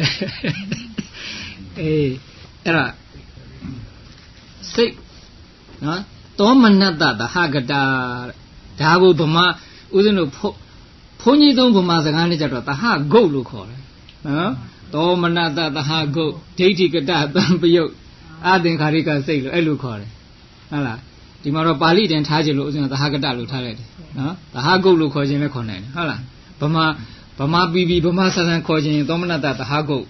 [SPEAKER 1] အဲ့ဒါစိတ်နော်သောမနတသဟာကတဒါကိုဗမာဦးဇင်းတို့ဘုန်းကြီးသုံးဗမာစကားနဲ့ကြတော့သဟဂုတ်လို့ခေါ်တယ်နော်သောမနတသဟဂုတ်ဒိဋ္ဌိကတသံပယုတ်အသင်္ခါရိကစိတ်လို့အဲ့လိုခေါ်တယ်ဟုတ်လားဒီမှာတော့ပါဠိတင်ထားခြင်းလို့ဦးဇင်းကသဟကတလို့ထားလိုက်တယ်နော်သဟဂုတ်လို့ခေါ်ခြင်းလည်းခေါ်နိုင်တယ်ဟုတ်လားဗမာပြီးဗမာဆန်ခေါ်ခြင်းသောမနတသဟဂုတ်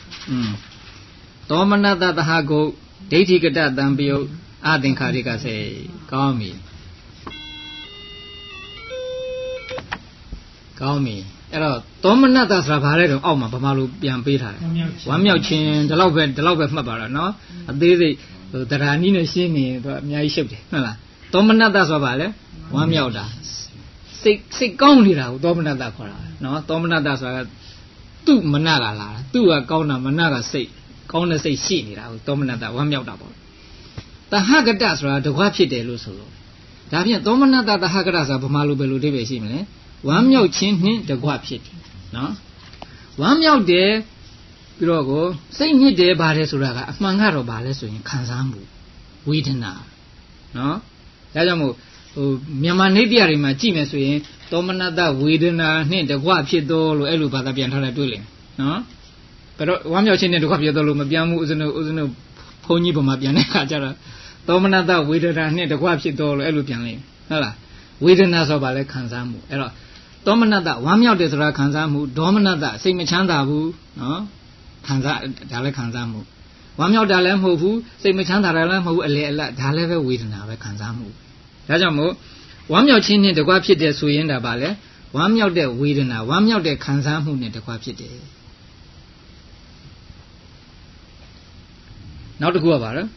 [SPEAKER 1] သောမနတသဟဂုတ်ဒိဋ္ဌိကတသံပယုတ်အသင်္ခါရိကစိတ်ကောင်းပြီကောင်းပြီအဲ့တော့သောမနတဆိုတာဘာလဲတော့အောက်မှာဗမာလိုပြန်ပေးထားတယ်ဝမ်းမြောက်ခြင်းဒီလောက်ပဲမှတ်ပါတော့နော်အသေးစိတ်တရားနည်းနဲ့ရှင်းနေတော့အများကြီးရှုပ်တယ်ဟုတ်လားသောမနတဆိုတာဘာလဲဝမ်းမြောက်တာစိတ်ကောင်းနေတာကိုသောမနတခေါ်တာနော်သောမနတဆိုတာသူ့မနကလာတာသူ့ကကောင်းတာမနကစိတ်ကောင်းတဲ့စိတ်ရှိနေတာကိုသောမနတဝမ်းမြောက်တာပေါ့တဟကတဆိုတာတကွဖြစ်တယ်လို့ဆိုလို့ဒါဖြင့်သောမနတတဟကတဆိုတာဗမာလိုပဲလို့အဓိပ္ပာယ်ရှိမလဲဝမ်းမြောက်ခြင်းနှင့်တကွဖြစ်တယ်နော်ဝမ်းမြောက်တယ်ပြီးတော့ကိုစိတ်ညစ်တယ်ပါတယ်ဆိုတာကအမှန်ကတော့ဘာလဲဆိုရင်ခံစားမှုဝေဒနာနော်ဒါကြောင့်မို့မြန်မာနေပြတွေမှာကြည့်မယ်ဆိုရင်သောမနတဝေဒနာနှင့်တကွဖြစ်တော်လို့အဲ့လိုဘာသာပြန်ထားတယ်တွေ့လိမ့်မယ်နော်ဘယ်တော့ဝမ်းမြောက်ခြင်းနဲ့တကွဖြစ်တော်လို့မပြန်ဘူးဦးဇင်းတို့ဘုန်းကြီးဗမာပြန်တဲ့အခါကျတော့သောမနတဝေဒနာနှင့်တကွဖြစ်တော်လို့အဲ့လိုပြန်လိမ့်မယ်ဟုတ်လားဝေဒနာဆိုပါလဲခံစားမှုအဲ့တော့သောမနတဝမ်းမြောက်တယ်ဆိုတာခံစားမှုဒေါမနတစိတ်မချမ်းသာဘူးနော်ခံစားဒါလည်းခံစားမှုဝမ်းမြောက်တာလည်းမဟုတ်ဘူးစိတ်မချမ်းသာတာလည်းမဟုတ်ဘူးအလေအလတ်ဒါလည်းပဲဝေဒနာပဲခံစားမှုဒါကြောင့်မို့ဝမ်းမြောက်ခြင်းနဲ့တကွဖြစ်တယ်ဆိုရင်ဒါပါလေဝမ်းမြောက်တဲ့ဝေဒနာဝမ်းမြောက်တဲ့ခံစားမှုနဲ့တကွဖြစ်တယ်နောက်တစ်ခုကပါတော့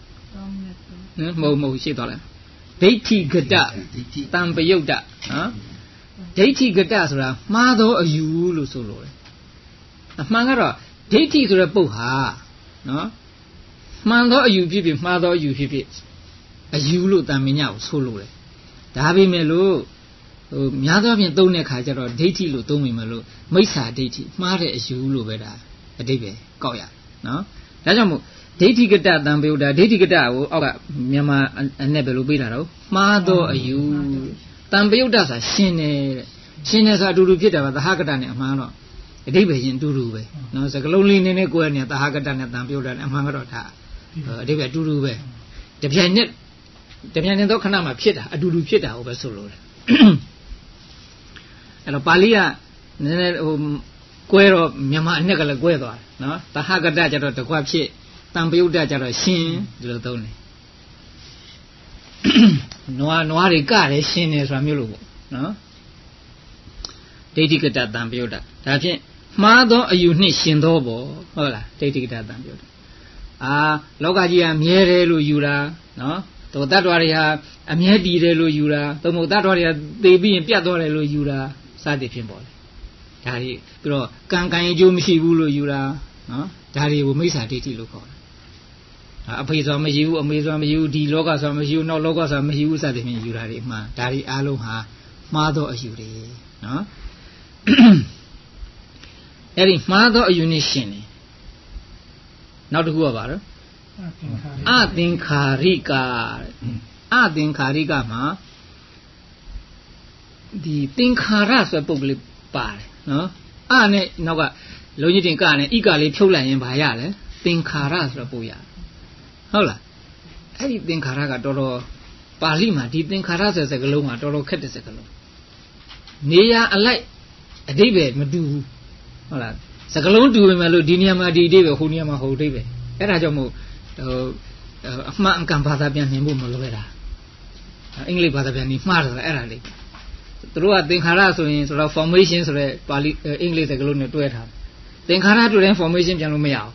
[SPEAKER 1] မဟုတ်ရှိသွားလားဒိဋ္ဌိကတတံပယုတ်တနော်ဒိဋ္ဌိကတဆိုတာမှားသောအယူလို့ဆိုလို့အမှန်ကတော့ဒိဋ္ဌိဆိုတဲ့ပုတ်ဟာနော်မှန်သောအယူဖြစ်ဖြစ်မှားသောအယူဖြစ်ဖြစ်အယူလို့တန်မြညာကိုဆိုလို့လေဒါပေမဲ့လို့များသောဖြင့်သုံးတဲ့ခါကျတော့ဒိဋ္ဌိလို့သုံးမိမလို့မိစ္ဆာဒိဋ္ဌိမှားတဲ့အယူလို့ပဲဒါအတိတ်ပဲကောက်ရနော်ဒါကြောင့်မို့ဒိဋ္ဌိကတတံပယုတ်တာဒိဋ္ဌိကတကိုအောက်ကမြန်မာအနဲ့ပဲလို့ပေးတာတော့မှားသောအယူတံပယုတ်တာဆိုတာရှင်းတယ်ဆိုတာအတူတူဖြစ်တယ်ပါသဟကတနဲ့အမှန်တော့အတိတ်ပဲရင်အတူတူပဲနော်စကလုံးလေးနည်းနည်းကိုယ်နဲ့သဟကတနဲ့တံပယုတ်တာနဲ့အမှန်ကတော့ဒါအတိတ်ပဲအတူတူပဲတပြိုင်နက်တော့ခဏမှဖြစ်တာအတူတူဖြစ်တာဟုတ်ပဲဆိုလို့လေအဲ့တော့ပါဠိကနည်းနည်းကွဲတော့မြန်မာအနဲ့ကလည်းကွဲသွားတယ်နော်သဟကတကျတော့တကွဖြစ်တံပယုတ်တကျတော့ရှင်းဒီလိုသုံးတယ်နွားတွေကလည်းရှင်းတယ်ဆိုတာမျိုးလို့ပေါ့နော်ဒိဋ္ဌိကတတံပယုတ်တဒါဖြင့်မှားသောအယူနှင့်ရှင်သောပေါ့ဟုတ်လားဒိဋ္ဌိကတတံပယုတ်တလောကကြီးကမြဲတယ်လို့ယူတာနော်တတ္တဝါတွေဟာအမြဲတည်တယ်လို့ယူတာသို့မဟုတ်တတ္တဝါတွေကသေပြီးရင်ပြတ်သွားတယ်လို့ယူတာစသဖြင့်ပေါ့လေဒါတွေပြီးတော့ကံအကျိုးမရှိဘူးလို့ယူတာနော်ဒါတွေကိုမိစ္ဆာဒိဋ္ဌိလို့ခေါ်တယ်အဖေဆိုမရှိဘူးအမေဆိုမရှိဘူးဒီလောကဆိုမရှိဘူးနောက်လောကဆိုမရှိဘူးစသဖြင့်ယူတာတွေအမှန်ဒါတွေအားလုံးဟာမှားသောအယူတွေနော်အဲ့ဒီမှားသောအယူနဲ့ရှင်တယ်နောက်တစ်ခုကပါတော့အသင်္ခါရိကအသင်္ခါရိကမှာဒီသင်္ခါရဆိုတဲ့ပုဂ္ဂလိပါတယ်နော်အနဲ့နောက်ကလုံးကြီးတင်ကနဲ့ဣကလေးဖြုတ်လိုက်ရင်ဘာရလဲသင်္ခါရဆိုတဲ့ပုဂ္ရဟုတ်လားအဲ့ဒီသင်္ခါရကတော်တော်ပါဠိမှာဒီသင်္ခါရဆိုတဲ့စကားလုံးကတော်တော်ခက်တဲ့စကားလုံးနေရာအလိုက်အဓိပ္ပာယ်မတူဘူးဟုတ်လားစကားလုံးတူပေမဲ့လို့ဒီနေရာမှာဒီအဓိပ္ပာယ်ဟိုနေရာမှာဟိုအဓိပ္ပာယ်အဲ့ဒါကြောင့်မို့အမှန်အကန်ဘာသာပြန်နိုင်ဖို့မလွယ်တာအင်္ဂလိပ်ဘာသာပြန်နေမှားတယ်အဲ့ဒါလေးသူတို့ကသင်္ခါရဆိုရင်ဆိုတော့ formation ဆိုတဲ့ပါဠိအင်္ဂလိပ်စကားလုံးနဲ့တွဲထားတယ်သင်္ခါရတူတဲ့ formation ပြန်လို့မရအောင်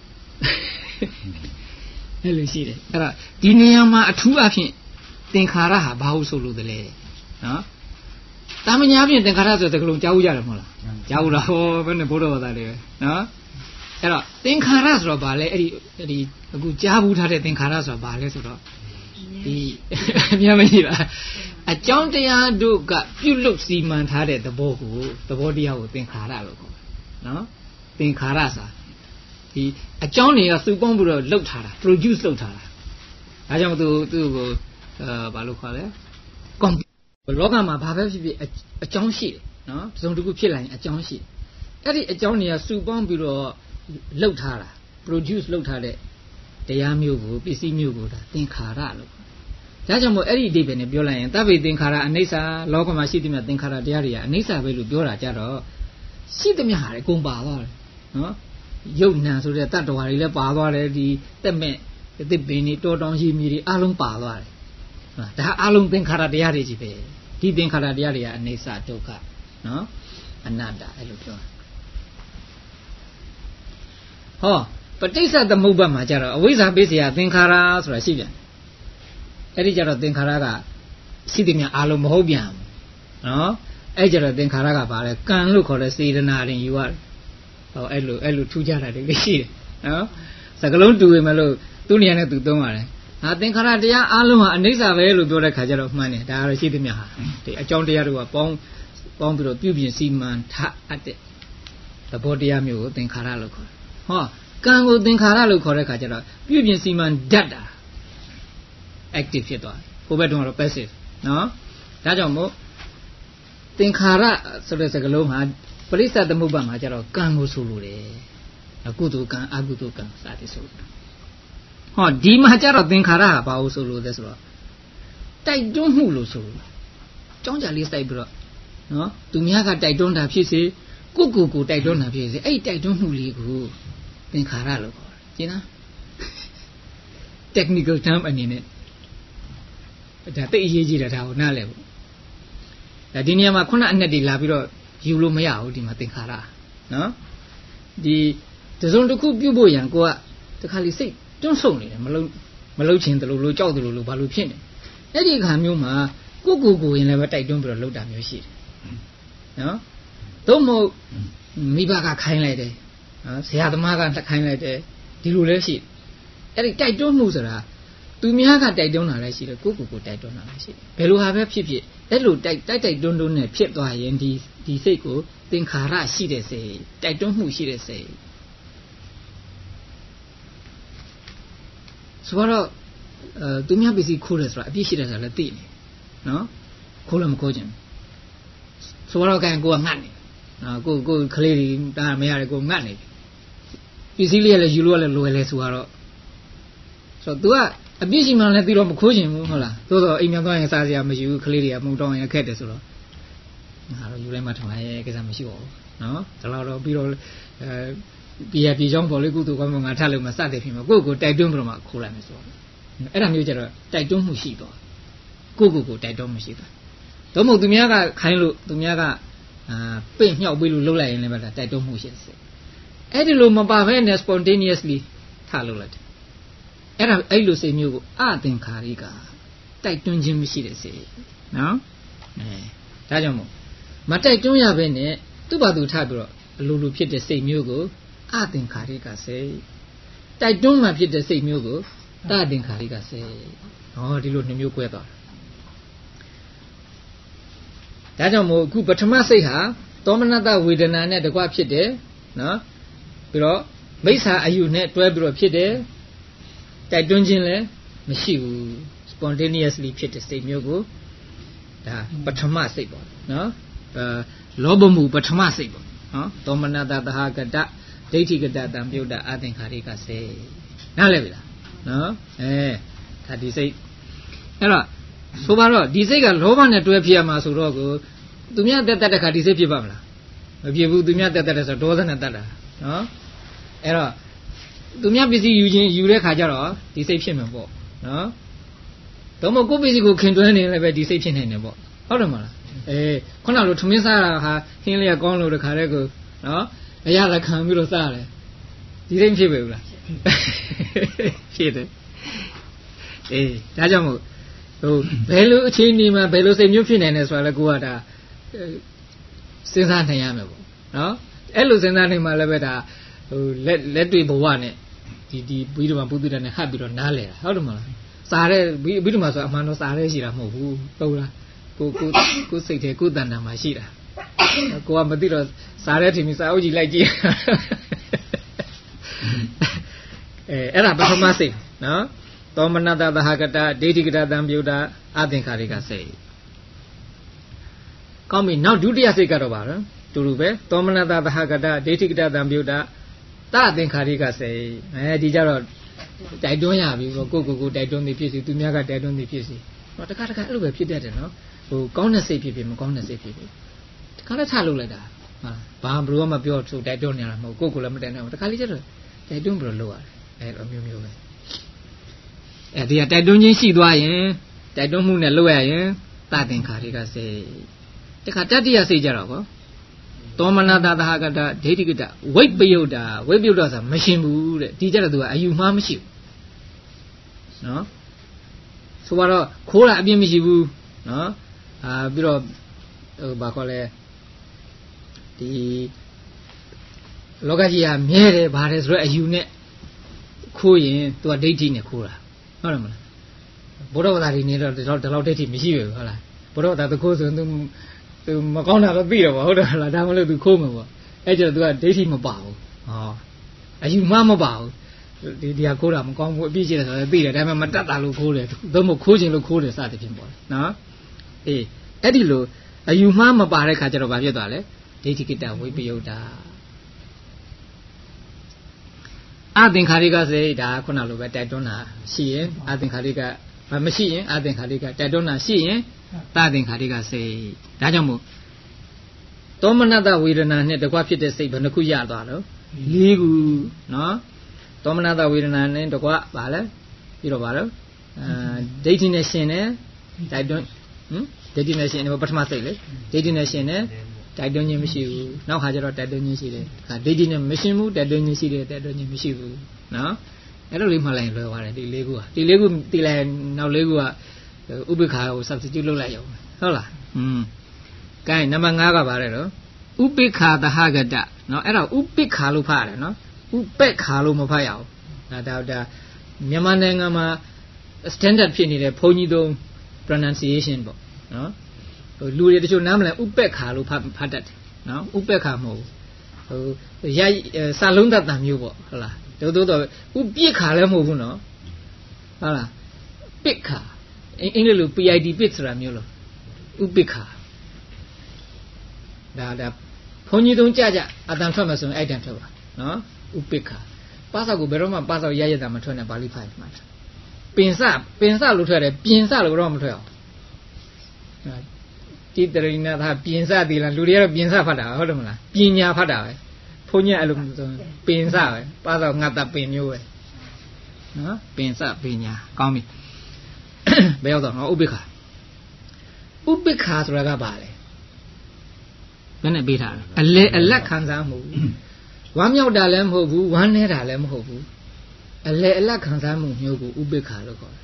[SPEAKER 1] အဲ့လိုရှိတယ်အဲ့ဒါဒီနေရာမှာအထူးအဖြင့်သင်္ခါရဟာဘာလို့ဆိုလို့တလဲနော်တာမညာဖြင့်သင်္ခါရဆိုတဲ့စကားလုံးကြားဦးရတယ်မဟုတ်လားကြားဦးလားဟောဘယ်နဲ့ဘုရားဘာသာလေးပဲနော်အဲ့တော့သင်္ခါရဆိုတော့ဗာလဲအဲ့ဒီအခုကြားဘူးထားတဲ့သင်္ခါရဆိုတော့ဗာလဲဆိုတော့ဒီအများမရှိလားအကြောင်းတရားတို့ကပြုလုပ်စီမံထားတဲ့သဘောတရားကိုသင်္ခါရလို့ခေါ်တယ်နော်သင်္ခါရဆိုတာဒီအကြောင်းတွေကစုပေါင်းပြီးတော့လှုပ်ထားတာ produce လုပ်ထားတာဒါကြောင့်သူ့ကိုဘာလို့ခေါ်လဲလောကမှာဘာပဲဖြစ်ဖြစ်အကြောင်းရှိတယ်နော်တစ်စုံတစ်ခုဖြစ်လာရင်အကြောင်းရှိတယ်အဲ့ဒီအကြောင်းတွေကစုပေါင်းပြီးတော့လှုပ်ထားတာ produce လုပ်ထားတဲ့တရားမျိုးကိုပစ္စည်းမျိုးကိုဒါသင်္ခါရလို့ဒါကြောင့်မို့အဲ့ဒီအဓိပ္ပာယ်နဲ့ပြောလိုက်ရင်တဗ္ဗေသင်္ခါရအနိစ္စလောကမှာရှိသမျှသင်္ခါရတရားတွေကအနိစ္စပဲလို့ပြောတာကြတော့ရှိသမျှဟာအကုန်ပါသွားတယ်နော်ယုတ်နံဆိုတဲ့တတ္တဝါတွေလည်းပါသွားတယ်ဒီတက်မဲ့အသစ်ပင်တွေတောတောင်ရှိမြေတွေအလုံးပါသွားတယ်ဒါအလုံးသင်္ခါရတရားတွေကြီးပဲဒီသင်္ခါရတရားတွေကအနိစ္စဒုက္ခနော်အနတ္တအဲ့လိုပြောဟောပဋိစ္စသမုပ္ပါမှာကျတော့အဝိဇ္ဇာပိစ္ဆယသင်္ခါရဆိုတာရှိပြန်အဲ့ဒီကျတော့သင်္ခါရကရှိသည်များအလုံးမဟုတ်ပြန်ဘူးနော်အဲ့ကျတော့သင်္ခါရကပါလဲကံလို့ခေါ်တဲ့စေတနာရင်ယူရတယ်ဟောအဲ့လိုထူးခြားတာတွေရှိတယ်နော်စကလုံးတူဝင်မလို့သူ့နေရာနဲ့သူသုံးရတယ်ဟာသင်္ခါရတရားအလုံးဟာအနိစ္စပဲလို့ပြောတဲ့ခါကျတော့မှန်တယ်ဒါကတော့ရှိသည်များဟာဒီအကြောင်းတရားတွေကပေါင်းပြီးတော့ပြုပြင်စီမံထအပ်တဲ့သဘောတရားမျိုးကိုသင်္ခါရလို့ခေါ်တယ်ဟောကံကိုသင်္ခါရလို့ခေါ်တဲ့ခါကျတော့ပြုပြင်စီမံတတ်တာ active ဖြစ်သွားတယ်ဟိုဘက်တုန်းကတော့ passive နော်ဒါကြောင့်မို့သင်္ခါရဆိုတဲ့စကားလုံးဟာပရိစ္ဆသမုပ္ပါမှာကျတော့ကံကိုဆိုလိုတယ်ကုသိုလ်ကံအကုသိုလ်ကံစသည်ဆိုလို့ဟောဒီမှာကျတော့သင်္ခါရဟာဘာလို့ဆိုလို့လဲဆိုတော့တိုက်တွန်းမှုလို့ဆိုလို့ကြောင်းကြလေးစိုက်ပြီးတော့နော်သူများကတိုက်တွန်းတာဖြစ်စေကိုတိုက်တွန်းတာဖြစ်စေအဲ့တိုက်တွန်းမှုလေးကိုသင်္ခါရလို့ခေါ်တယ်ကျင်းလား technical term အနေနဲ့ဒါတိတ်အရေးကြီးတယ်ဒါကိုနားလည်ဖို့ဒါဒီနေရာမှာခုနအနဲ့တွေလာပြီးတော့ယူလို့မရဘူးဒီမှာသင်္ခါရနော်ဒီတစုံတစ်ခုပြုတ်ဖို့ရန်ကိုကတခါလေစိတ်တွန်းဆုံနေတယ်မလုံးချင်တယ်လို့ကြောက်တယ်လို့ဘာလို့ဖြစ်နေအဲ့ဒီအခါမျိုးမှာကိုရင်လည်းပဲတိုက်တွန်းပြီးတော့လှုပ်တာမျိုးရှိတယ်နော်သို့မဟုတ်မိဘကခိုင်းလိုက်တယ်နော်ဆရာသမားကခိုင်းလိုက်တယ်ဒီလိုလည်းရှိအဲ့ဒီတိုက်တွန်းမှုဆိုတာသူများကတိုက်တွန်းတာလည်းရှိတယ်ကိုတိုက်တွန်းတာလည်းရှိတယ်ဘယ်လိုဟာပဲဖြစ်ဖြစ်အဲ့လိုတိုက်တွန်းနဲ့ဖြစ်သွားရင်ဒီစိတ်ကိုသင်္ခါရရှိတဲ့စိတ်တိုက်တွန်းမှုရှိတဲ့စိတ်ဆိုတော့သူများပစ္စည်းခိုးတယ်ဆိုတာအပြစ်ရှိတယ်ဆိုတာလည်းသိနေနော်ခိုးလည်းမခိုးချင်ဆိုတော့ကံကိုကငတ်နေနော်ကိုကလေးတွေတာမရတယ်ကိုငတ်နေပစ္စည်းလေးလည်းယူလို့လည်းလွယ်လဲဆိုတော့ဆိုတော့ तू ကအပြစ်ရှိမှလည်းသိတော့မခိုးချင်ဘူးဟုတ်လားသို့တော့အိမ်ပြန်သွားရင်စားစရာမရှိဘူးကလေးတွေကမှုန်တောင်းရင်ခက်တယ်ဆိုတော့ဟာတော့ယူလိုက်မှထောင်လိုက်ရဲ့ကိစ္စမရှိပါဘူးနော်ဒါတော့ပြီးတော့ပြေချောင်းပေါ်လေးကုသိုလ်ကောင်းကောင်းငါထလို့မှစတဲ့ဖြစ်မှာကိုတိုက်တွန်းပြီးတော့မှခိုးလိုက်မယ်ဆိုတော့အဲ့ဒါမျိုးကျတော့တိုက်တွန်းမှုရှိတော့ကိုတိုက်တွန်းမှုရှိတာတော့မဟုတ်သူများကခိုင်းလို့သူများကပင့်မြောက်ပြီးလို့လှုပ်လိုက်ရင်လည်းပဲတိုက်တွန်းမှုရှိတယ်အဲ့ဒီလိုမပါဘဲနဲ့ spontaneously ထလုပ်လိုက်တယ်အဲ့လိုစိတ်မျိုးကိုအသင်္ခါရိကတိုက်တွန်းခြင်းမရှိတဲ့စိတ်နော်ဒါကြောင့်မို့မတိုက်တွန်းရဘဲနဲ့သူ့ဘာသူထပြီးတော့အလိုလိုဖြစ်တဲ့စိတ်မျိုးကိုအသင်္ခါရိကစိတ်တိုက်တွန်းမှဖြစ်တဲ့စိတ်မျိုးကိုတသင်္ခါရိကစိတ်ဟောဒီလိုနှမျိုး꿰သွားတာဒါကြောင့်မို့အခုပထမစိတ်ဟာသောမနတဝေဒနာနဲ့တကွဖြစ်တယ်နော်ပြီးတော့မိစ္ဆာအယူနဲ့တွဲပြီးတော့ဖြစ်တယ်တိုက်တွန်းခြင်းလည်းမရှိဘူး spontaneously ဖြစ်တဲ့စိတ်မျိုးကိုဒါပထမစိတ်ပေါ့နော်လောဘမှုပထမစိတ်ပေါ့နော်သောမနတသဟကတဒိဋ္ဌိကတတံပြုတ်တာအသင်္ခါရိကစိတ်နားလည်ပြီလားနော်ဒါဒီစိတ်အဲ့တော့ဆိုပါတော့ဒီစိတ်ကလောဘနဲ့တွဲဖြစ်ရမှာဆိုတော့ကိုသူများတက်တဲ့ခါဒီစိတ်ဖြစ်ပါမလားမဖြစ်ဘူးသူများတက်တဲ့ဆိုဒေါသနဲ့တက်တာနော်အဲ့တော့သူများပစ္စည်းယူတဲ့ခါကျတော့ဒီစိတ်ဖြစ်မှာပေါ့နော်တော့မကိုပစ္စည်းကိုခင်တွဲနေလည်းပဲဒီစိတ်ဖြစ်နေတယ်ပေါ့ဟုတ်တယ်မလားခုနလိုထမင်းစားတာဟာဟင်းလေးကကောင်းလို့တခါတည်းကိုနော်အရာလည်းခံပြီးတော့စားတယ်ဒီစိတ်ဖြစ်ပဲဘူးလားဖြစ်တယ်ဒါကြောင့်မို့ဟိုဘယ်လိုအချိန်ဒီမှာဘယ်လိုစိတ်မျိုးဖြစ်နေလဲဆိုတာလဲကိုကဒါစဉ်းစားနိုင်ရမယ်ပေါ့နော်အဲ့လိုစဉ်းစားနေမှလည်းပဲဒါဟိုလက်တွေ့ဘဝနဲ့ဒီဘိဓမ္မာပုဒ်တနဲ့ဟပ်ပြီးတော့နားလဲတာဟုတ်တယ်မလားစားတဲ့ဘိဓမ္မာဆိုအမှန်တော့စားတဲ့ရှိတာမဟုတ်ဘူးဟုတ်လားကိုစိတ်ထဲကိုတဏ္ဍာမှာရှိတာကိုကမသိတော့စားတဲ့ထင်ပြီးစာအုပ်ကြီးလိုက်ကြည့်အဲ့ဒါပထမစိတ်နော်သောမနတသဟကတဒိဋ္ဌိကတတံပြုတ်တာအသင်္ခါရိကစိတ်ကောင်းပြီနောက်ဒုတိယစိတ်ကတော့ပါတော့တူတူပဲသောမနတသဟကတဒိဋ္ဌိကတတံပြုတ်တာတသင်္ခါရိကစိတ်ဒီကြတော့တိုက်တွန်းရပြီကိုတိုက်တွန်းနေဖြစ်စီသူများကတိုက်တွန်းနေဖြစ်စီတော့တခါအဲ့လိုပဲဖြစ်တတ်တယ်နော်ဟိုကောင်းတဲ့စိတ်ဖြစ်မကောင်းတဲ့စိတ်ဖြစ်တခါလည်းချလုပ်လိုက်တာဘာဘယ်လိုမှပြောဆိုတိုက်တွန်းနေရတာမဟုတ်ကိုလည်းမတိုင်နိုင်ဘူးတခါလေးကျတော့တိုက်တွန်းပြီးတော့လုပ်ရတယ်အဲ့လိုမျိုးပဲဒီကတိုက်တွန်းခြင်းရှိသွားရင်တိုက်တွန်းမှုနဲ့လုပ်ရရင်တသင်္ခါရိကစိတ်တခါတတိယစိတ်ကြတော့ကောတောမနာတသဟကတဒိဋ္ဌိကတဝိပယုတ်တာဆိုတာမရှင်ဘူးတဲ့ဒီကြတဲ့သူကအယူမှားမရှိဘူးနော်ဆိုတော့ခိုးတာအပြစ်မရှိဘူးနော်ပြီးတော့ဘာခေါ်လဲဒီလောကကြီးကမြဲတယ်ဗါတယ်ဆိုတော့အယူနဲ့ခိုးရင်သူကဒိဋ္ဌိနဲ့ခိုးတာဟုတ်တယ်မလားဘုရားဝါဒတွေနေတော့ဒီလောက်ဒိဋ္ဌိမရှိဘူးဟုတ်လားဘုရားဝါဒသူခိုးဆိုရင်သူမကောင်းတာတော့သိတော့ဟုတ်တယ်လားဒါမှမဟုတ်သူခိုးမှာပေါ့အဲ့ကျတော့သူကဒိဋ္ဌိမပါဘူးအယူမှမပါဘူးဒီဟာခိုးတာမကောင်းဘူးအပြစ်ရှိတယ်ဆိုတော့သိတယ်ဒါပေမဲ့မတတ်တာလို့ခိုးတယ်သို့မဟုတ်ခိုးခြင်းလို့ခိုးတယ်စသဖြင့်ပေါ့နော်အေးအဲ့ဒီလိုအယူမှားမပါတဲ့ခါကျတော့ဘာဖြစ်သွားလဲဒိဋ္ဌိကိတဝိပယုတ်တာအသင်္ခါရိကစိတ်ဒါခုနလိုပဲတိုက်တွန်းတာရှိရင်အသင်္ခါရိကမရှိရင်အသင်္ခါရိကတိုက်တွန်းတာရှိရင်သသင်္ခါရိကစိတ်ဒါကြောင့်မို့သောမနတဝေဒနာနဲ့တကွဖြစ်တဲ့စိတ်ဘယ်နှခုရသွားတော့၄ခုနော်သောမနတဝေဒနာနဲ့တကွပါလဲပြီးတော့ပါတော့ဒိဋ္ဌိနဲ့ရှင်တယ်တိုက်တွန်းဒိဋ္ဌိနဲ့ရှင်တယ်ပထမစိတ်လေဒိဋ္ဌိနဲ့ရှင်တယ်တိုက်တွန်းခြင်းမရှိဘူးနောက်ခါကျတော့တိုက်တွန်းခြင်းရှိတယ်ဒိဋ္ဌိနဲ့မရှင်ဘူးတိုက်တွန်းခြင်းရှိတယ်တိုက်တွန်းခြင်းမရှိဘူးနော်အဲ့လိုလေးမှလိုက်လွယ်သွားတယ်ဒီ၄ခုဒီ၄ခုတီးလိုက်နောက်၄ခုကဥပိ္ပခာကို substitute လုပ်လိုက်ရအောင်ဟုတ်လားကဲနံပါတ်5ကပါတယ်တော့ဥပိ္ပခာသဟဂတနော်အဲ့တော့ဥပိ္ပခာလို့ဖတ်ရတယ်နော်ဥပက္ခာလို့မဖတ်ရအောင်ဒါမြန်မာနိုင်ငံမှာ standard ဖြစ်နေတဲ့ဘုန်းကြီးသုံး pronunciation ပေါ့နော်လူတွေတချို့နားမလည်ဥပက္ခာလို့ဖတ်တတ်တယ်နော်ဥပက္ခာမဟုတ်ဘူးရိုက်စာလုံးတတ်တာမျိုးပေါ့ဟုတ်လားတိုးတော့ဥပိ္ပခာလည်းမဟုတ်ဘူးနော်ဟုတ်လားပိက္ခာအင်္ဂလိပ်လို PID pit ဆိုတာမျိုးလို့ဥပိ္ပခာဒါဘုန်းကြီးသုံးကြအတန်ထွက်မှဆိုရင်အဲ့တန်ထွက်ပါနော်ဥပိ္ပခာပါစာကိုဘယ်တော့မှပါစာရရတာမထွက်နဲ့ပါဠိဖတ်မှာပင်စလို့ထွက်တယ်ပြင်စလို့တော့မထွက်အောင်တိတရိဏသာပြင်စသေးလားလူတွေကတော့ပြင်စဖတ်တာဟုတ်တယ်မလားပညာဖတ်တာပဲဘုန်းကြီးအဲ့လိုဆိုပင်စပဲပါစာငါတပင်မျိုးပဲနော်ပင်စပညာကောင်းပြီဘယ်ရောက်တော့ဥပိ္ပခာဆိုတာကဘာလဲဘယ်နဲ့ပေးထားလဲအလက်ခံစားမှုဝမ်းမြောက်တာလည်းမဟုတ်ဘူးဝမ်းနည်းတာလည်းမဟုတ်ဘူးအလက်ခံစားမှုမျိုးကိုဥပိ္ပခာလို့ခေါ်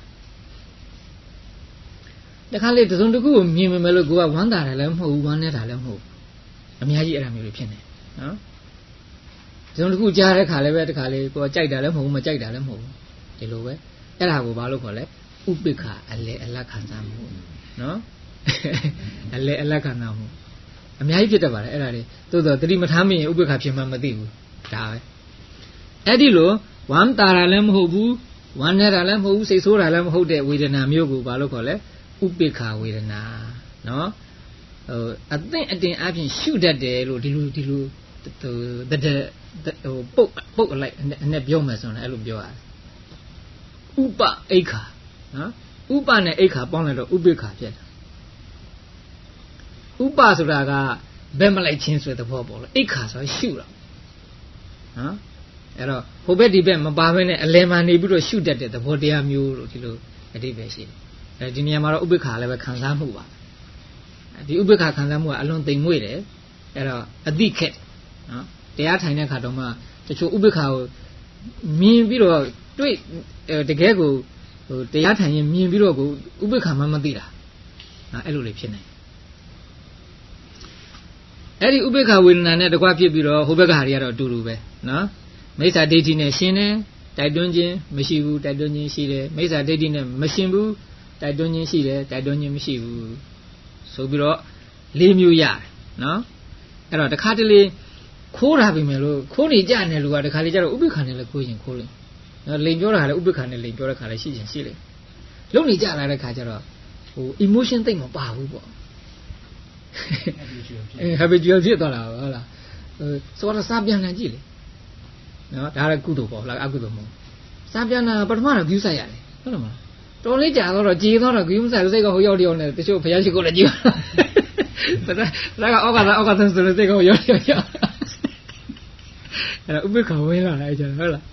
[SPEAKER 1] တယ်တခါလေတစုံတစ်ခုကိုမြင်မယ်လို့ကိုကဝမ်းသာတယ်လည်းမဟုတ်ဘူးဝမ်းနည်းတာလည်းမဟုတ်ဘူးအများကြီးအဲ့ဒါမျိုးတွေဖြစ်နေနော်တစုံတစ်ခုကြားတဲ့ခါလည်းပဲတခါလေကိုကကြိုက်တာလည်းမဟုတ်ဘူးမကြိုက်တာလည်းမဟုတ်ဘူးဒီလိုပဲအဲ့ဒါကိုဘာလို့ခေါ်လဲဥပိ္ပခာအလက်ခံစားမှုနော်အလက်ခံစားမှုအများကြီးဖြစ်တတ်ပါတယ်အဲ့ဒါတွေသို့တော့သတိမထားမိရင်ဥပိ္ပခာဖြစ်မှမသိဘူးဒါပဲအဲ့ဒီလိုဝမ်းတာတာလည်းမဟုတ်ဘူးဝမ်းနေတာလည်းမဟုတ်ဘူးစိတ်ဆိုးတာလည်းမဟုတ်တဲ့ဝေဒနာမျိုးကိုဘာလို့ခေါ်လဲဥပိ္ပခာဝေဒနာနော်အသင့်အတင်အပြင်ရှုတတ်တယ်လို့ဒီလိုပုတ်အလိုက်အနဲ့ပြောမယ်ဆိုရင်အဲ့လိုပြောရတယ်ဥပအိခာနော်ဥပနဲ့အိခာပေါင်းလိုက်တော့ဥပိ္ပခာဖြစ်တယ်ဥပဆိုတာကဘက်မလိုက်ချင်းဆိုတဲ့သဘောပေါ့လေအိခါဆိုတာရှုတာနော်အဲ့တော့ဟိုဘက်ဒီဘက်မပါဘဲနဲ့အလယ်မှာနေပြီးတော့ရှုတတ်တဲ့သဘောတရားမျိုးလို့ဒီလိုအဓိပ္ပာယ်ရှိတယ်အဲဒီနေရာမှာတော့ဥပိ္ပခာလည်းပဲခံစားမှုပါဒီဥပိ္ပခာခံစားမှုကအလွန်သိမ်မွေ့တယ်အဲ့တော့အတိခက်နော်တရားထိုင်တဲ့ခါတော့မှတချို့ဥပိ္ပခာကိုမြင်ပြီးတော့တွေ့တကယ်ကိုဟိုတရားထိုင်ရင်မြင်ပြီးတော့ကိုဥပိ္ပခာမှမသိတာအဲ့လိုလေးဖြစ်နေအဲ့ဒီဥပိ္ပခာဝေဒနာနဲ့တကွဖြစ်ပြီးတော့ဟိုဘက်ကဟာတွေကတော့အတူတူပဲနော်မိစ္ဆာဒိဋ္ဌိနဲ့ရှင်းတယ်တိုက်တွန်းခြင်းမရှိဘူးတိုက်တွန်းခြင်းရှိတယ်မိစ္ဆာဒိဋ္ဌိနဲ့မရှင်းဘူးတိုက်တွန်းခြင်းရှိတယ်တိုက်တွန်းခြင်းမရှိဘူးဆိုပြီးတော့၄မျိုးရတယ်နော်အဲ့တော့တခါတလေခိုးတာပြီမယ်လို့ခိုးနေကြတယ်လူကတခါလေကျတော့ဥပိ္ပခာနဲ့လည်းခိုးရင်ခိုးလိမ့်နော်လိန်ပြောတာလည်းဥပိ္ပခာနဲ့လိန်ပြောတဲ့ခါလည်းရှိရင်ရှိလိမ့်လုံနေကြလာတဲ့ခါကျတော့ဟို emotion သိမ့်မပါဘူးပေါ့habitual ဖြစ်သွားတာဟုတ်လားဆိုတော့စားပြန်လာကြည့်လေနော်ဒါလည်းကုသိုလ်ပေါ့လားအကုသိုလ်မဟုတ်စားပြန်လာပထမတော့ view ဆိုင်ရတယ်ဟုတ်လားမတော်လေးကြာတော့ကြေတော့ view ဆိုင်လို့စိတ်ကဟိုရောက်တယောက်နဲ့တချို့ဘုရားရှိခိုးလည်းကြည့်ပါဒါကဩကာသဆိုလို့စိတ်ကဟိုရောက်အဲ့ဒါဥပိ္ပခာဝင်လာတယ်ကျန်ဟုတ်လား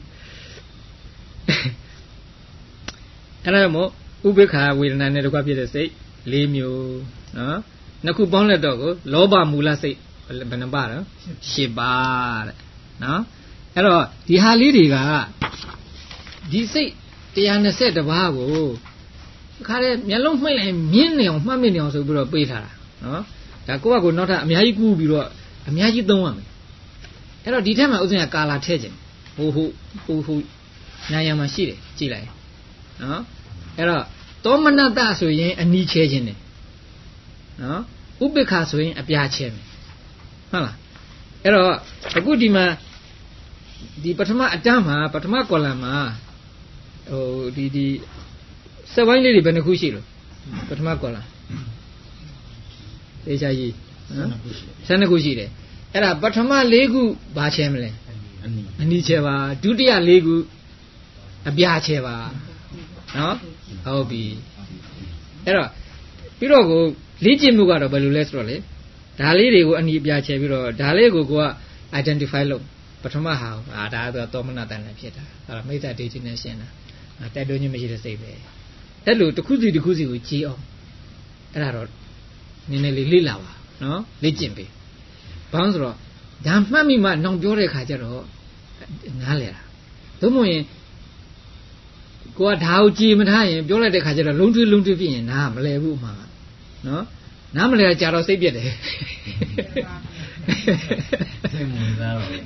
[SPEAKER 1] အဲ့ဒါမို့ဥပိ္ပခာဝေဒနာနဲ့တကွဖြစ်တဲ့စိတ်၄မျိုးနော်နှစ်ခုပေါင်းလက်တော့ကိုလောဘမူလစိတ်ဘယ်နှပါတော့10ပါတဲ့နော်အဲ့တော့ဒီဟာလေးတွေကဒီစိတ်120ပါးကိုခါတဲ့မျက်လုံးမှိတ်လိုက်မြင်းနေအောင်မှတ်မိနေအောင်ဆိုပြီးတော့ပေးထားတာနော်ဒါကိုယ့်ဘက်ကိုနောက်ထပ်အများကြီးကူးပြီးတော့အများကြီးသုံးရမယ်အဲ့တော့ဒီထက်မှဥစဉ်ကကာလာထည့်ခြင်းဟိုညာရံမှာရှိတယ်ကြည့်လိုက်နော်အဲ့တော့သောမနတဆိုရင်အနီးချဲခြင်းတယ်နော်ဥပိ္ပခဆိုရင်အပြားချဲမယ်ဟုတ်လားအဲ့တော့အခုဒီမှာဒီပထမအတန်းမှာပထမကောလမ်မှာဟိုဒီစက်ဝိုင်းလေးတွေဘယ်နှခုရှိလို့ပထမကောလမ်သေချာကြီးနော်12ခုရှိတယ်အဲ့ဒါပထမ4ခုဘာချဲမလဲအနီးချဲပါဒုတိယ4ခုအပြားချဲပါနော်ဟုတ်ပြီအဲ့တော့ပြီးတော့ကိုလေ့ကျင့်မှုကတော့ဘယ်လိုလဲဆိုတော့လေဒါလေးတွေကိုအနီးအပြားချဲပြီးတော့ဒါလေးကိုက identify လုပ်ပထမဟာဒါကတော့သောမနတန်နဲ့ဖြစ်တာအဲ့ဒါမိစ္ဆာဒိဋ္ဌိနဲ့ရှင်းတာတိုက်တွန်းခြင်းမရှိတဲ့စိတ်ပဲအဲ့လိုတစ်ခုစီကိုကြည်အောင်အဲ့ဒါတော့နည်းနည်းလေးလေ့လာပါနော်လေ့ကျင့်ပေးဘာလို့ဆိုတော့ဒါမှတ်မိမှနောင်ပြောတဲ့ခါကျတော့နားလဲတာသို့မဟုတ်ရင်ကိုကဒါကိုကြည်မထားရင်ပြောလိုက်တဲ့ခါကျတော့လုံးထွေးဖြစ်ရင်နားမလဲဘူးအမှန်ကနော်နားမလဲကြတော့စိတ်ပြက်တယ်စိတ်ဝင်စားတော့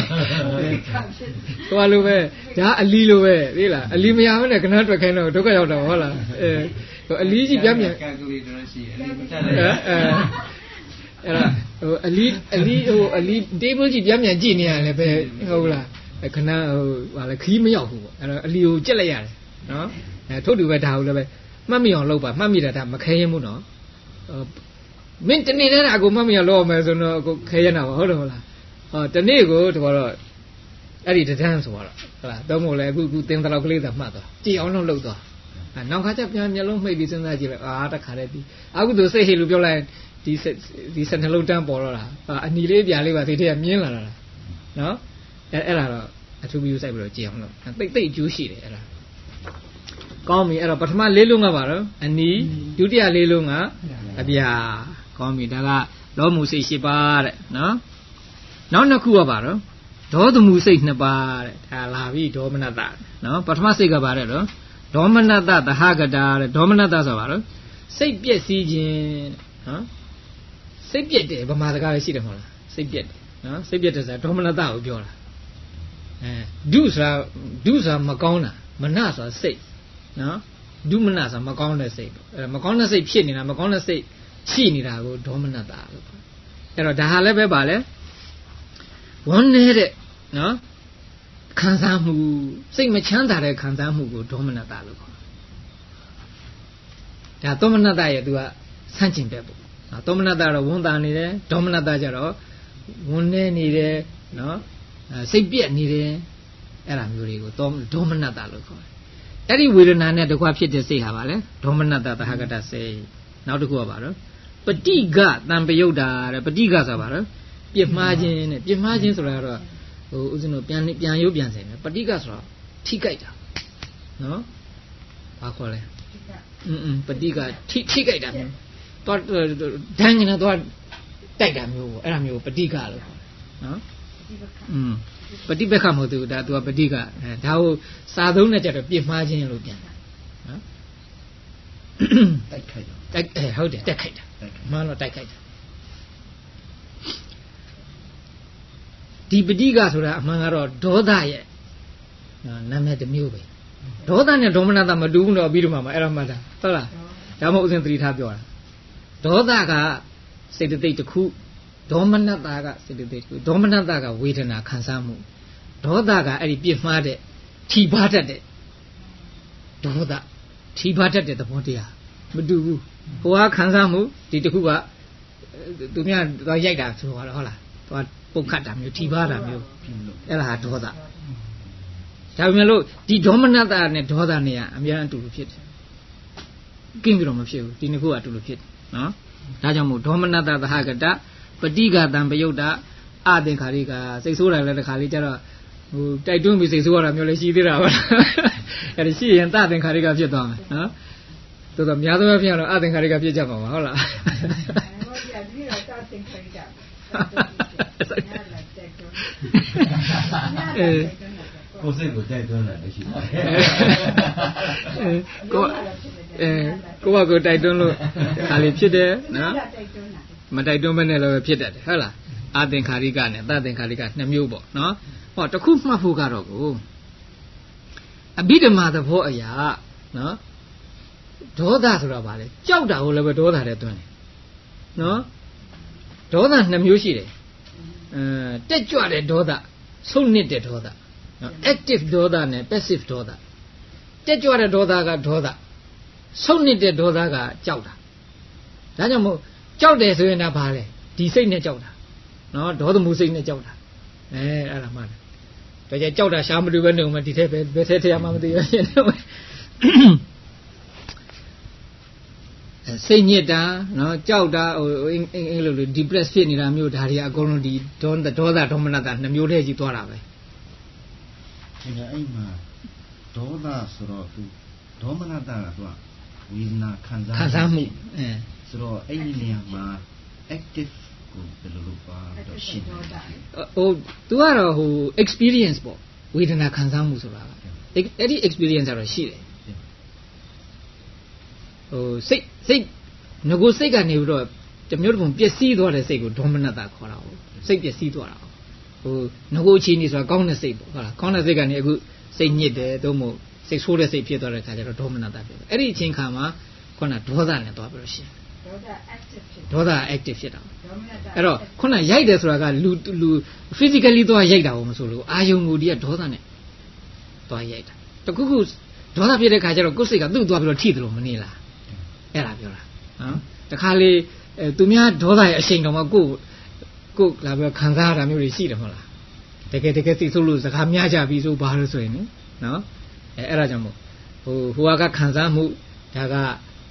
[SPEAKER 1] ဟိုလိုပဲဒါအလီလိုပဲသိလားအလီမရမနဲ့ခဏတွက်ခိုင်းတော့ဒုက္ခရောက်တော့ဟုတ်လားအလီကြီးပြန်ကယ်ကူလီတာရှိအလီမတက်လိုက်အဲ့ဒါဟိုအလီ table ကြီးပြန်ကြည့်နေရတယ်ပဲဟုတ်လားခဏဟာလေခီးမရောက်ဘူးပေါ့အဲ့တော့အလီကိုကြက်လိုက်ရတယ်နော်ထုတ်တူပဲဒါဟုတ်လည်းပဲမှတ်မိအောင်လုပ်ပါမှတ်မိတာဒါမခဲရင်ဘူးနော်မင်းတနေ့တည်းအကိုမှတ်မိအောင်လုပ်အောင်မယ်ဆိုတော့အကိုခဲရနာပါဟုတ်တယ်မလားတနေ့ကိုတော့အဲ့ဒီတန်းဆိုတော့ဟုတ်လားတော့မို့လဲအခုသင်္သလောက်ကလေးသာမှတ်သွားကြည်အောင်လုပ်သွားနောက်ခါကျပြန်မျက်လုံးမှိတ်ပြီးစဉ်းစားကြည့်လိုက်တခါတည်းဒီအခုသူစိတ်ဟေလို့ပြောလိုက်ဒီစက်နှလုံးတန်းပေါ်တော့တာအနီလေးပြာလေးပါဒီတည်းကမြင်းလာတာနော်အဲ့ဒါတော့အထူးပြီးစိုက်ပြီးတော့ကြည်အောင်လုပ်တိတ်အကျိုးရှိတယ်အဲ့ဒါကောင်းပြီအဲ့တော့ပထမ၄လုံးကပါတော့အနီဒုတိယ၄လုံးကအပြာကောင်းပြီဒါကလောမှုစိတ်၈ပါးတဲ့နော်နောက်နှစ်ခုကပါတော့ဒေါသမှုစိတ်2ပါးတဲ့ဒါလာပြီဒေါမနတနော်ပထမစိတ်ကပါတဲ့တော့ဒေါမနတသဟကတာတဲ့ဒေါမနတဆိုပါတော့စိတ်ပြည့်စည်ခြင်းနော်စိတ်ပြည့်တယ်ဗမာစကားလည်းရှိတယ်မဟုတ်လားစိတ်ပြည့်တယ်နော်စိတ်ပြည့်တယ်ဆိုတာဒေါမနတကိုပြောတာဒုဆိုတာမကောင်းတာမနဆိုတာစိတ်နော်ဒုမနဆိုတာမကောင်းတဲ့စိတ်ပေါ့မကောင်းတဲ့စိတ်ဖြစ်နေတာမကောင်းတဲ့စိတ်ရှိနေတာကိုဒေါမနတလို့ခေါ်အဲ့တော့ဒါဟာလည်းပဲပါလေဝန်းနေတဲ့နော်ခံစားမှုစိတ်မချမ်းသာတဲ့ခံစားမှုကိုဒေါမနတလို့ခေါ်ဒါသောမနတရဲ့သူကဆန့်ကျင်ဘက်ပေါ့သောမနတကတော့ဝန်တာနေတယ်ဒေါမနတကျတော့ဝန်နေနေတယ်နော်စိတ်ပြက်နေတယ်အဲ့ဒါမျိုးတွေကိုဒေါမနတလို့ခေါ်တယ်အဲ့ဒီဝေဒနာနဲ့တကွဖြစ်တဲ့စိတ်ဟာပါလေဒေါမနတသဟကတစိတ်နောက်တစ်ခုကပါတော့ပဋိကတံပယုတ်တာတဲ့ပဋိကဆိုပါတော့ပြစ်မှားခြင်းတဲ့ပြစ်မှားခြင်းဆိုတာကတော့ဟိုဥစဉ်တို့ပြန်ရုပ်ပြန်စင်တယ်ပဋိကဆိုတော့ထိကြိုက်တာနော်ဘာခေါ်လဲပဋိကထိကြိုက်တာမျိုးတော့ဒန်းကနေတော့တိုက်တာမျိုးပေါ့အဲ့ဒါမျိုးပဋိကလို့ခေါ်နော်ပฏิပက္ခမဟုတ်သူဒါသူကပฏิကဒါကိုစာသုံးနဲ့ကြတော့ပြစ်မှားခြင်းလို့ပြန်တာနော်တိုက်ခိုက်တာဟုတ်တယ်တိုက်ခိုက်တာမှန်တော့တိုက်ခိုက်တာဒီပฏิကဆိုတာအမှန်ကတော့ဒေါသရဲ့နာမည်တစ်မျိုးပဲဒေါသနဲ့ဒေါမနတမတူဘူးတော့ပြီးတော့မှအဲ့ဒါမှတ်တာဟုတ်လားဒါမှမဟုတ်ဥစဉ်သတိထားပြောတာဒေါသကစေတသိက်တစ်ခုဒေါမနတကစေတသိက်တစ်ခုဒေါမနတကဝေဒနာခံစားမှုဒေါသကအဲ့ဒီပြစ်မှားတဲ့ထိပါတတ်တဲ့ဒေါသထိပါတတ်တဲ့သဘောတရားမတူဘူးဟိုကခံစားမှုဒီတစ်ခုကသူများတော့ရိုက်တာဆိုတော့ဟုတ်လားသွားပုတ်ခတ်တာမျိုးထိပါတာမျိုးအဲ့ဒါဟာဒေါသဒါပေမဲ့လို့ဒီဒေါမနတနဲ့ဒေါသနဲ့ကအများအတူတူဖြစ်တယ်ကင်းပြီးတော့မဖြစ်ဘူးဒီနှစ်ခုကအတူတူဖြစ်တယ်နော်ဒါကြောင့်မို့ဒေါမနတသဟကတပဋိကတံပယုတ်တာအသင်္ခါရိကစိတ်ဆိုးတယ်လည်းတစ်ခါလေးကျတော့ဟိုတိုက်တွန်းပြီးစိတ်ဆိုးရတာမျိုးလည်းရှိသေးတာပါအဲ့ဒါရှိရင်သသင်္ခါရိကဖြစ်သွားမယ်နော်တော်တော်များသောအားဖြင့်တော့အသင်္ခါရိကဖြစ်ကြမှာပါဟုတ်လား
[SPEAKER 2] ကိုယ်စိတ်ကိုတိုက်တွန်းတယ်ရှိပါတယ်
[SPEAKER 1] ကိုကတိုက်တွန်းလို့ဒါလေးဖြစ်တယ်နော်မတိုက်တွန်းဘဲနဲ့လည်းဖြစ်တတ်တယ်ဟုတ်လားအာသင်္ခါရိကနဲ့သသင်္ခါရိကနှစ်မျိုးပေါ့နော်ဟောတခုမှတ်ဖို့ကတော့ကိုအဘိဓမ္မာသဘောအရာနော်ဒေါသဆိုတာဗာလေကြောက်တာကိုလည်းပဲဒေါသနဲ့တွန်းတယ်နော်ဒေါသနှစ်မျိုးရှိတယ်တက်ကြွတဲ့ဒေါသဆုံးနစ်တဲ့ဒေါသနော် active ဒေါသနဲ့ passive ဒေါသတက်ကြွတဲ့ဒေါသကဒေါသဆုံးနစ်တဲ့ဒေါသကကြောက်တာဒါကြောင့်မို့ကြောက်တယ်ဆိုရင်ဒါဗာလေဒီစိတ်နဲ့ကြောက်တာနော်ဒေါသမှုစိတ်နဲ့ကြောက်တာအဲ့ဒါမှန်တယ်ဒါကြကြောက်တာရှားမတွေ့ပဲနေဦးမဒီထဲပဲဘယ်ထဲထဲမှမသိရရင်စိတ်ညစ်တာနော်ကြောက်တာဟိုအင်္ဂလိပ်လို depress ဖြစ်နေတာမျိုးဒါတွေအကုန်လုံးဒီဒေါသဒေါမနတာနှစ်မျိုးတည်းကြီးသွားတာပဲ
[SPEAKER 2] အဲ့မှာဒေါသဆိုတော့သူဒေါမနတာကသူကဝေဒနာခံစား
[SPEAKER 1] မှု
[SPEAKER 2] ဆိုတော့အဲ့ဒီနေရာမှာ active ကိုဘယ်လိုလုပ်ပါတော့ရှင်း
[SPEAKER 1] ဟိုသူကတော့ဟို experience ပေါ့ဝေဒနာခံစားမှုဆိုတာအဲ့ဒီ experience ကတော့ရှိတယ်ဟိုစိတ်ငကိုစိတ်ကနေပြီးတော့တမျိုးတစ်ပုံပျက်စီးသွားတဲ့စိတ်ကိုဒေါမနတာခေါ်တာဟုတ်စိတ်ပျက်စီးသွားတာဟိုငကိုအခြေအနေဆိုတာကောင်းတဲ့စိတ်ပေါ့ဟုတ်လားကောင်းတဲ့စိတ်ကနေအခုစိတ်ညစ်တယ်သို့မဟုတ်စိတ်ဆိုးတဲ့စိတ်ဖြစ်သွားတဲ့အခါကျတော့ဒေါမနတာဖြစ်တယ်အဲ့ဒီအချိန်ခါမှာခုနဒေါသနဲ့သွားပြီးတော့ရှင်းဒေါသ active ဖြစ်တာအဲ့တော့ခုနရိုက်တယ်ဆိုတာကလူ physically သွားရိုက်တာမဆိုလို့အာယုံကိုဒီကဒေါသနဲ့သွားရိုက်တာတခုခုဒေါသဖြစ်တဲ့ခါကျတော့ကိုယ်စိတ်ကသူ့သွားပြီးတော့ထိတယ်လို့မနေလားအဲ့ဒါပြောတာနော်တခါလေသူများဒေါသရဲ့အရှိန်တော်မှာကိုလာပြီးခံစားရတာမျိုးတွေရှိတယ်မဟုတ်လားတကယ်သိဆိုလို့စကားများကြပြီဆိုဘာလို့ဆိုရင်နော်အဲ့ဒါကြောင့်မို့ဟိုကခံစားမှုဒါက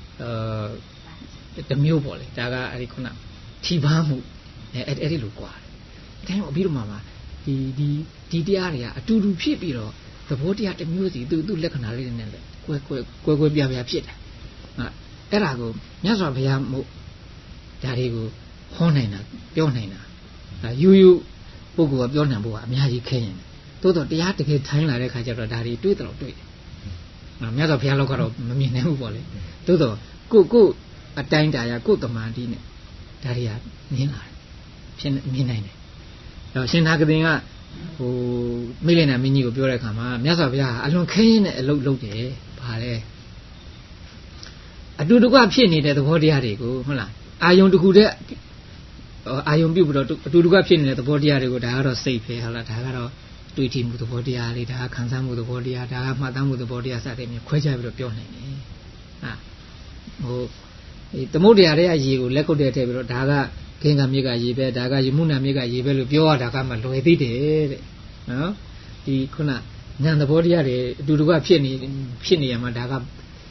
[SPEAKER 1] တမျိုးပေါ့လေဒါကအဲ့ဒီခုနထိပါမှုအဲ့ဒီလိုกว่าတယ်ဒါကြောင့်အပြီးတော့မှဒီတရားတွေကအတူတူဖြစ်ပြီးတော့သဘောတရားတစ်မျိုးစီသူ့လက္ခဏာလေးတွေနဲ့ကွဲပြားဖြစ်တယ်အဲ့ဒါကိုမြတ်စွာဘုရားမို့ဒါတွေကိုဟောနိုင်တာပြောနိုင်တာယူပုဂ္ဂိုလ်ကပြောနိုင်ဖို့ကအများကြီးခဲရင်တိုးတော့တရားတကယ်ထိုင်းလာတဲ့ခါကျတော့ဒါတွေတွေးတော့တွေးတယ်မြတ်စွာဘုရားလောက်ကတော့မမြင်နိုင်ဘူးပေါ့လေတိုးတော့ကိုအတိုင်းတာရကိုတမန်တီးနဲ့ဒါတွေကမြင်လာတယ်ဖြစ်မြင်နိုင်တယ်တော့ရှင်သာကတင်ကဟိုမိလင်နာမင်းကြီးကိုပြောတဲ့အခါမှာမြတ်စွာဘုရားအလွန်ခဲရင်တဲ့အလုပ်လုပ်တယ်ဗါလဲအတူတကွဖြစ်နေတဲ့သဘောတရားတွေကိုဟုတ်လားအာယုံတစ်ခုတည်းအာယုံပြုတ်ပြီးတော့အတူတကွဖြစ်နေတဲ့သဘောတရားတွေကိုဒါကတော့စိတ်ပဲဟုတ်လားဒါကတော့တွေးကြည့်မှုသဘောတရားလေးဒါကခံစားမှုသဘောတရားဒါကမှတ်သားမှုသဘောတရားစတဲ့မျိုးခွဲခြားပြီးတော့ပြောနိုင်တယ်ဟိုသမုဒ္ဒရာရဲ့ရေကိုလက်ကုတ်တဲ့ထည့်ပြီးတော့ဒါကခင်းကမြစ်ကရေပဲဒါကယမုနာမြစ်ကရေပဲလို့ပြောရတာကမှလွယ်သေးတယ်တဲ့နော်ဒီခုနဉာဏ်သဘောတရားတွေအတူတကွဖြစ်နေရမှာဒါက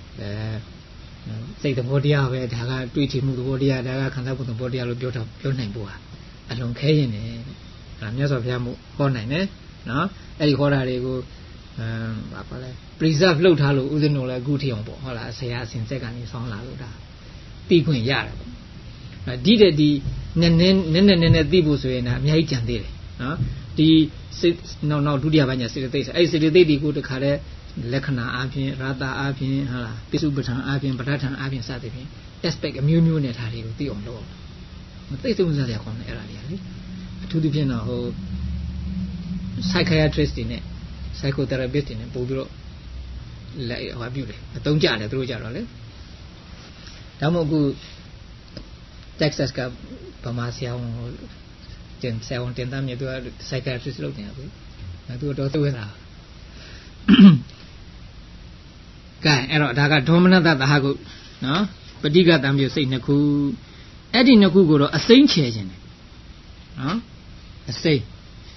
[SPEAKER 1] စိတ်သဘောတရားပဲဒါကတွေးကြည့်မှုသဘောတရားဒါကခံစားမှုသဘောတရားလို့ပြောနိုင်ဖို့ဟာအလွန်ခဲရင်တယ်ဒါမြတ်စွာဘုရားမို့ဟောနိုင်တယ်နော်အဲ့ဒီဟောတာတွေကိုဘာလဲ preserve လုပ်ထားလို့ဦးဇင်းတို့လည်းအခုထိအောင်ပေါ့ဟုတ်လားဆရာအစဉ်ဆက်ကနေဆောင်းလာလို့ဒါသိခွင့်ရတယ်ပေါ့ဒီတဲ့ဒီနည်းသိဖို့ဆိုရင်ဒါအများကြီးကြံသေးတယ်နော်ဒီနောက်ဒုတိယပိုင်းကျစေတသိက်အဲ့စေတသိက်ဒီကိုတခါတည်းလက္ခဏာအပြင်ရတာအပြင်ဟုတ်လားပိစုပဋ္ဌာန်အပြင်ပဋ္ဌာန်အပြင်စသဖြင့် aspect အမျိုးမျိုးနဲ့ထားတွေကိုသိအောင်လုပ်မသိဆုံးစားရကောင်းတယ်အဲ့ဒါတွေကလေအထူးသဖြင့်တော့ဟို psychiatrist တွေနဲ့ psychotherapist တွေနဲ့ပို့ပြီးတော့လိုက်ဟောပြုတယ်အသုံးကြတယ်သူတို့ကြတော့လေဒါမှမဟုတ်အခု Texas ကဗမာဆရာဝန်တင်သားမြေသူက psychiatrist လုပ်နေတာဘူးသူတော့သွေးတာကဲအဲ့တော့ဒါကဒေါမနတသဟကုနော်ပဋိကတံပြုစိတ်နှစ်ခုအဲ့ဒီနှစ်ခုကိုတော့အစိမ့်ချေခြင်းတယ်နော်အစိမ့်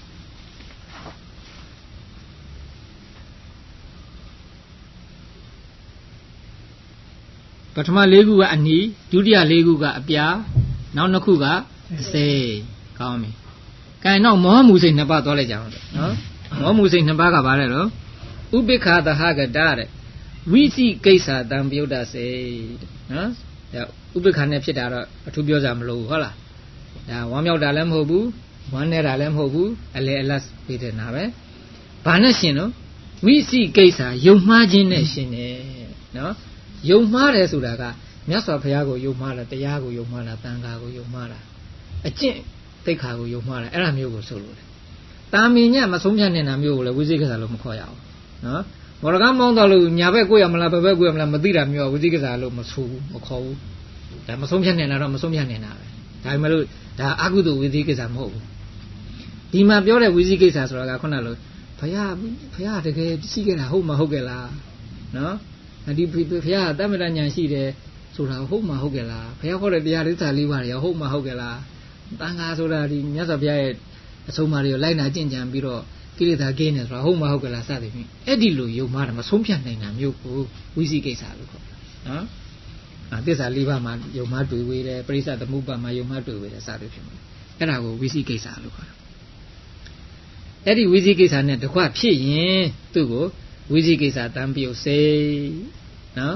[SPEAKER 1] ပထမ၄ခုကအနီဒုတိယ၄ခုကအပြာနောက်နှစ်ခုကအစိမ့်ကောင်းပြီကဲနောက်မောဟမှုစိတ်နှစ်ပါးသွားလိုက်ကြအောင်နော်မောဟမှုစိတ်နှစ်ပါးကဘာလဲတော့ဥပိ္ပခာသဟကတတဲ့ဝိသိကိစ္စတံပြုတ်တစေနော်ဥပိ္ပခာနဲ့ဖြစ်တာတော့အထူးပြောကြမလို့ဟုတ်လားဒါဝမ်းမြောက်တာလည်းမဟုတ်ဘူးဝမ်းနေတာလည်းမဟုတ်ဘူးအလေအလတ်ပေးတဲ့နာပဲဘာနဲ့ရှင်နော်ဝိသိကိစ္စယုံမှားခြင်းနဲ့ရှင်တယ်နော်ယုံမှားတယ်ဆိုတာကမြတ်စွာဘုရားကိုယုံမှားတာတရားကိုယုံမှားတာတန်ခါကိုယုံမှားတာအကျင့်သိက္ခာကိုယုံမှားတာအဲ့ဒါမျိုးကိုဆိုလို့တယ်တာမင်ညမဆုံးဖြတ်နေတာမျိုးကိုလည်းဝိသိကိစ္စလို့မခေါ်ရအောင်နော်ဘောရကမောင်းတော့လို့ညာဘက်ကိုရမလားဘယ်ဘက်ကိုရမလားမသိတာမျိုးဝိသိကိစ္စလို့မဆိုဘူးမခေါ်ဘူးဒါမဆုံးဖြတ်နေတာတော့မဆုံးဖြတ်နေတာပဲဒါပေမဲ့လို့ဒါအကုသိုလ်ဝိသိကိစ္စမဟုတ်ဘူးဒီမှာပြောတဲ့ဝိသိကိစ္စဆိုတာကခုနလိုဘုရားတကယ်ရှိခဲ့တာဟုတ်မဟုတ်ကဲ့လားနော်ဒီဘုရားတမ္မတဉာဏ်ရှိတယ်ဆိုတာဟုတ်မဟုတ်ကဲ့လားဘုရားဟောတဲ့တရားဒိဋ္ဌာလေးပါးတွေဟုတ်မဟုတ်ကဲ့လားတန်ခါဆိုတာဒီမြတ်စွာဘုရားရဲ့အဆုံးအမတွေကိုလိုက်နာကျင့်ကြံပြီးတော့ကိလေသာကင်းတယ်ဆိုတာဟုတ်မဟုတ်ကဲ့လားစသဖြင့်အဲ့ဒီလိုယုံမှားတယ်မဆုံးဖြတ်နိုင်တာမျိုးကိုဝိသိကိစ္စလို့ခေါ်တယ်နော်သစ္စာလေးပါးမှာယုံမှားတွေ့ဝေးတယ်ပရိစ္ဆသမုပ္ပါမှာယုံမှားတွေ့ဝေးတယ်စသဖြင့်အဲ့ဒါကိုဝိသိကိစ္စလို့ခေါ်တယ်အဲ့ဒီဝိသိကိစ္စနဲ့တကွဖြစ်ရင်သူ့ကိုဝိသိကိစ္စတံပြုတ်စေနော်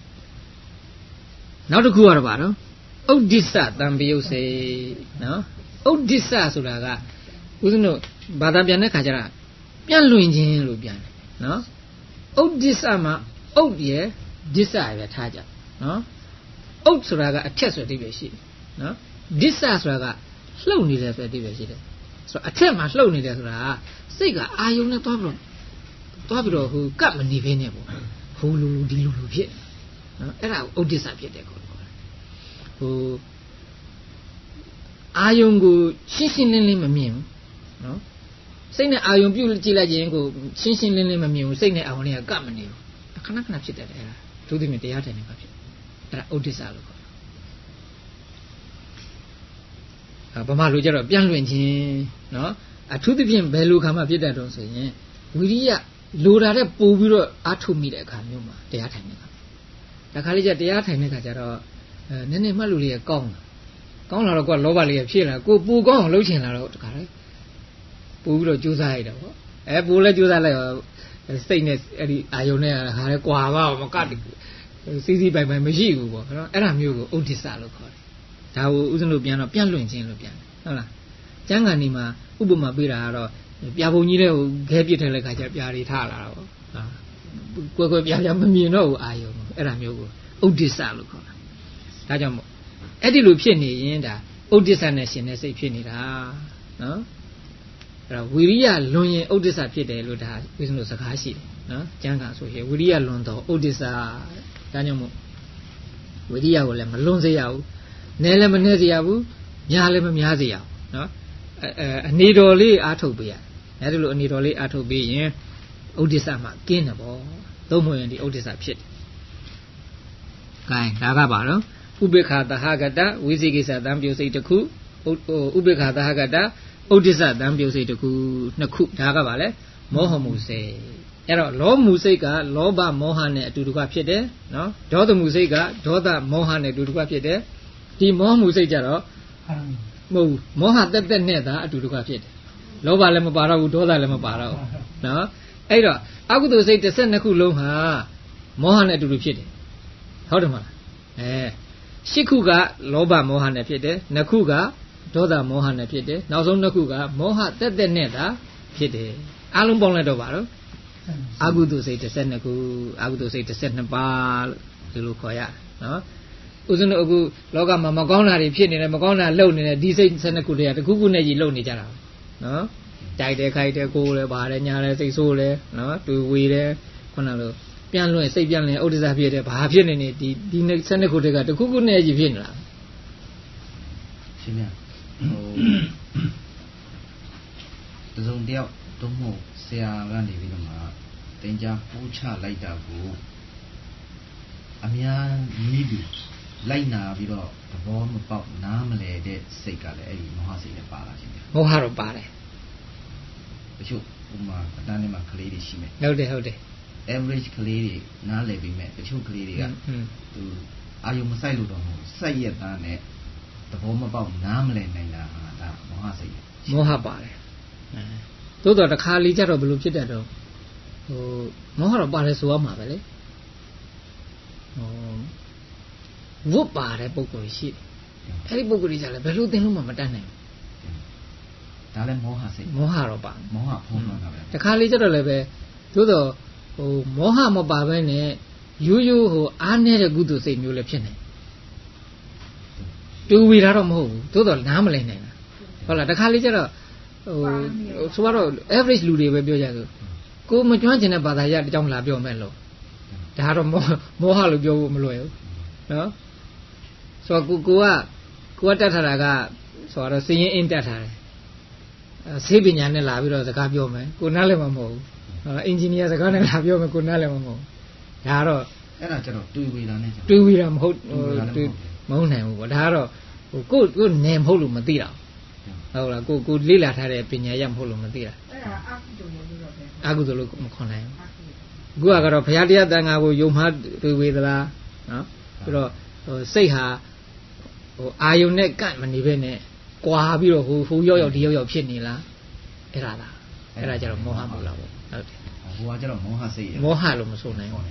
[SPEAKER 1] နောက်တစ်ခုကတော့ဗါနော်ဥဒိစ္စတံပြုတ်စေနော်ဥဒိစ္စဆိုတာကဦးဇင်းတို့ဘာသာပြန်တဲ့ခါကျတော့ပြန့်လွင်ခြင်းလို့ပြန်တယ်နော်ဥဒိစ္စမှာဥဒ်ရယ်ဒိစ္စရယ်ထားကြနော်ဥဒ်ဆိုတာကအထက်ဆိုတဲ့အဓိပ္ပာယ်ရှိတယ်နော်ဒိစ္စဆိုတာကလှုပ်နေတယ်ဆိုတဲ့အဓိပ္ပာယ်ရှိတယ်ဆိုတော့အထက်မှာလှုပ်နေတယ်ဆိုတာစိတ်ကအာယုံနဲ့သွားပြီးတော့ဟိုကပ်မနေဘဲနဲ့ပေါ့ဟိုလူဒီလူဖြစ်နော်အဲ့ဒါကိုဥဒိစ္စဖြစ်တယ်ခေါ်တယ်ဟိုအာယုံကိုရှင်းရှင်းလင်းလင်းမမြင်ဘူးနော်စိတ်နဲ့အာယုံပြုတ်ကြည့်လိုက်ခြင်းကိုရှင်းရှင်းလင်းလင်းမမြင်ဘူးစိတ်နဲ့အာယုံတွေကကပ်မနေဘူးခဏခဏဖြစ်တယ်အဲ့ဒါသူသိမြင်တရားထိုင်နေပါဖြစ်အဲ့ဒါဥဒိစ္စလို့ခေါ်တယ်ဗမာလူကြတော့ပြန့်လွင့်ခြင်းနော်အထူးသဖြင့်ဘယ်လိုခါမှဖြစ်တတ်တော့ဆိုရင်ဝိရိယလိုတာတဲ့ပို့ပြီးတော့အားထုတ်မိတဲ့အခါမျိုးမှာတရားထိုင်နေတာဒါခါလေးကျတရားထိုင်တဲ့အခါကျတော့နည်းနည်းမှတ်လို့လေးရကောင်းလာတော့ကိုကလောဘလေးရဖြစ်လာကိုပူကောင်းအောင်လှုပ်ချင်လာတော့တခါလေပို့ပြီးတော့ကြိုးစားရတာပေါ့ပို့လဲကြိုးစားလိုက်တော့စိတ်နဲ့အဲ့ဒီအာယုံနဲ့ခါလေကွာပါမကတ်စီးပိုင်မရှိဘူးပေါ့နော်အဲ့ဒါမျိုးကိုဥဒိစ္စလို့ခေါ်တယ်ဒါကိုဥစဉ်လို့ပြန်တော့ပြန့်လွင့်ခြင်းလို့ပြန်တယ်ဟုတ်လားကျမ်းဂန်ဒီမှာဥပမာပေးတာကတော့ပြာပုံကြီးတဲ့ဟိုခဲပစ်တဲ့လက်ခါကျပြာတွေထလာတာပေါ့ကွယ်ပြာမမြင်တော့ဘူးအာယုံအဲ့ဒါမျိုးကိုဥဒိစ္စလို့ခေါ်တာဒါကြောင့်မို့အဲ့ဒီလိုဖြစ်နေရင်ဒါဥဒိစ္စနဲ့ရှင်တဲ့စိတ်ဖြစ်နေတာနော်အဲ့တော့ဝိရိယလွန်ရင်ဥဒိစ္စဖြစ်တယ်လို့ဒါဥစဉ်လို့စကားရှိတယ်နော်ကျမ်းဂန်ဆိုရင်ဝိရိယလွန်တော့ဥဒိစ္စဒါကြောင့်မို့ဝိရိယကိုလည်းမလွန်စေရဘူးနည်းလည်းမနည်းစေရဘူးများလည်းမများစေရဘူးနော်အနေတော်လေးအားထုတ်ပေးရအဲ့ဒီလိုအနေတော်လေးအားထုတ်ပေးရင်ဥဒိစ္စမှာကင်းတယ်ပေါ့သုံးမရင်ဒီဥဒိစ္စဖြစ်တယ်။ကဲဒါကပါတော့ဥပေက္ခသဟဂတဝိသိကိစ္စတံပြုစိတ်တစ်ခုဥပေက္ခသဟဂတဥဒိစ္စတံပြုစိတ်တစ်ခုနှစ်ခုဒါကပါလေမောဟမှုစိတ်အဲ့တော့လောမှုစိတ်ကလောဘမောဟနဲ့အတူတကွဖြစ်တယ်နော်ဒေါသမှုစိတ်ကဒေါသမောဟနဲ့အတူတကွဖြစ်တယ်ဒီမောဟမှုစိတ်ကြတော့မဟုတ်ဘူးမောဟတက်တက်နဲ့သာအတူတကွဖြစ်တယ်လောဘလည်းမပါတော့ဘူးဒေါသလည်းမပါတော့ဘူးနော်အဲ့တော့အကုသိုလ်စိတ်12ခုလုံးဟာမောဟနဲ့အတူတူဖြစ်တယ်ဟုတ်တယ်မလား10ခုကလောဘမောဟနဲ့ဖြစ်တယ်2ခုကဒေါသမောဟနဲ့ဖြစ်တယ်နောက်ဆုံး2ခုကမောဟတက်တက်နဲ့သာဖြစ်တယ်အလုံးပေါင်းလိုက်တော့ပါတော့အကုသိုလ်စိတ်12ခုအကုသိုလ်စိတ်12ပါးလို့ဒီလိုခေါ်ရနော်ဥစဉ်တို့အခုလောကမှာမကောင်းတာတွေဖြစ်နေတယ်မကောင်းတာလုပ်နေတယ်ဒီစိတ်12ခုတည်းကတစ်ခုခုနဲ့ကြီးလုပ်နေကြတာနော်ကြိုက်တယ်ခိုက်တယ်ကိုယ်လည်းပါတယ်ညာလည်းစိတ်ဆိုးတယ်နော်တွေ့ဝေတယ်ခုနလိုပြန်လွင့်စိတ်ပြန်လွင့်ဥဒိစ္စဖြစ်တယ်ဘာဖြစ်နေနေဒီ12ခုတည်းကတစ်ခုခုနဲ့ကြီးဖြစ်နေလား
[SPEAKER 2] ရှင်ဗျတစုံတယောက်သုံးဖို့ဆရာကနေပြီးတော့မှတင်ကြားပို့ချလိုက်တာကိုအများကြီးပြီးလိုက်နာပြီးတော့သဘောမပေါက်နားမလဲတဲ့စိတ်ကလည်းအဲ့ဒီမောဟစိတ်နဲ့ပါလာရှင်ဗျ
[SPEAKER 1] မောဟတော့ပါတယ်
[SPEAKER 2] တချို့ဥမာအတန်းထဲမှာကလေးတွေရှိမယ်
[SPEAKER 1] ဟုတ်တယ်
[SPEAKER 2] average ကလေးတွေနားလည်ပြီးမဲ့တချို့ကလေးတွေကသူအာယုံမဆိုင်လို့တော့မဟုတ်စိုက်ရသားနဲ့သဘောမပေါက်နားမလည်နိုင်တာဟာဒါမောဟစိတ်
[SPEAKER 1] မောဟပါတယ်သို့တော့တစ်ခါလေးကြတော့ဘယ်လိုဖြစ်တတ်တော့ဟိုမောဟတော့ပါတယ်ဆိုရမှာပဲလေဟိုဝတ်ပါတဲ့ပုံကိုရှိတယ်အဲ့ဒီပုဂ္ဂိုလ်ကြီးကြလဲဘယ်လိုသင်လို့မှမတတ်နိုင်
[SPEAKER 2] ဒါလည်းမောဟစိတ်
[SPEAKER 1] မောဟတော့ပါ
[SPEAKER 2] မောဟဖုံးလွှမ်းတာပဲ
[SPEAKER 1] တခါလေကျတော့လည်းပဲသို့တော့ဟိုမောဟမပါဘဲနဲ့ရိုးရိုးဟိုအားနေတဲ့ကုသိုလ်စိတ်မျိုးလည်းဖြစ်နေတူဝေတာတော့မဟုတ်ဘူးသို့တော့နားမလည်နိုင်တာဟုတ်လားတခါလေကျတော့ဟိုဆိုတော့ average လူတွေပဲပြောကြဆိုကိုမကျွမ်းကျင်တဲ့ဘာသာရအကြောင်းလာပြောမယ်လို့ဒါတော့မောဟလို့ပြောဖို့မလွယ်ဘူးနော်ဆိုတော့ကိုကတတ်ထားတာကဆိုတော့စည်ရင်အင်းတတ်ထားတယ်ဆေးပညာနဲ့လာပြီးတော့စကားပြောမယ်ကိုနားလည်းမဟုတ်ဘူးအင်ဂျင်နီယာစကားနဲ့လာပြောမယ်ကိုနားလည်းမဟုတ်ဘူးဒါတော့
[SPEAKER 2] အဲ့ဒါကျတော့တွေးဝေတာနဲ့
[SPEAKER 1] တွေးဝေတာမဟုတ်မဟုတ်နိုင်ဘူးပေါ့ဒါကတော့ဟိုကိုနေမဟုတ်လို့မသိတာဟုတ်လားကိုလေ့လာထားတဲ့ပညာရမဟုတ်လို့မသိတာ
[SPEAKER 3] အဲ့ဒါအကုသိုလ်လို့ပြောတယ်
[SPEAKER 1] အကုသိုလ်လို့မခွန်နိုင်ဘူးကိုကတော့ဘုရားတရားတန်ခါကိုယုံမှားတွေးဝေသလားနော်ပြီးတော့ဟိုစိတ်ဟာဟိုအာယုန်နဲ့ကန့်မနေဘဲနဲ့ကွာပြီးတော့ဟိုရောက်ဒီရောက်ဖြစ်နေလားအဲ့ဒါကျတော့မောဟမဟုတ်လားပေါ့ဟုတ်တယ်
[SPEAKER 2] ဟိုကကျတော့မောဟစိတ်
[SPEAKER 1] မောဟလို့မဆိုနိုင်ဘူး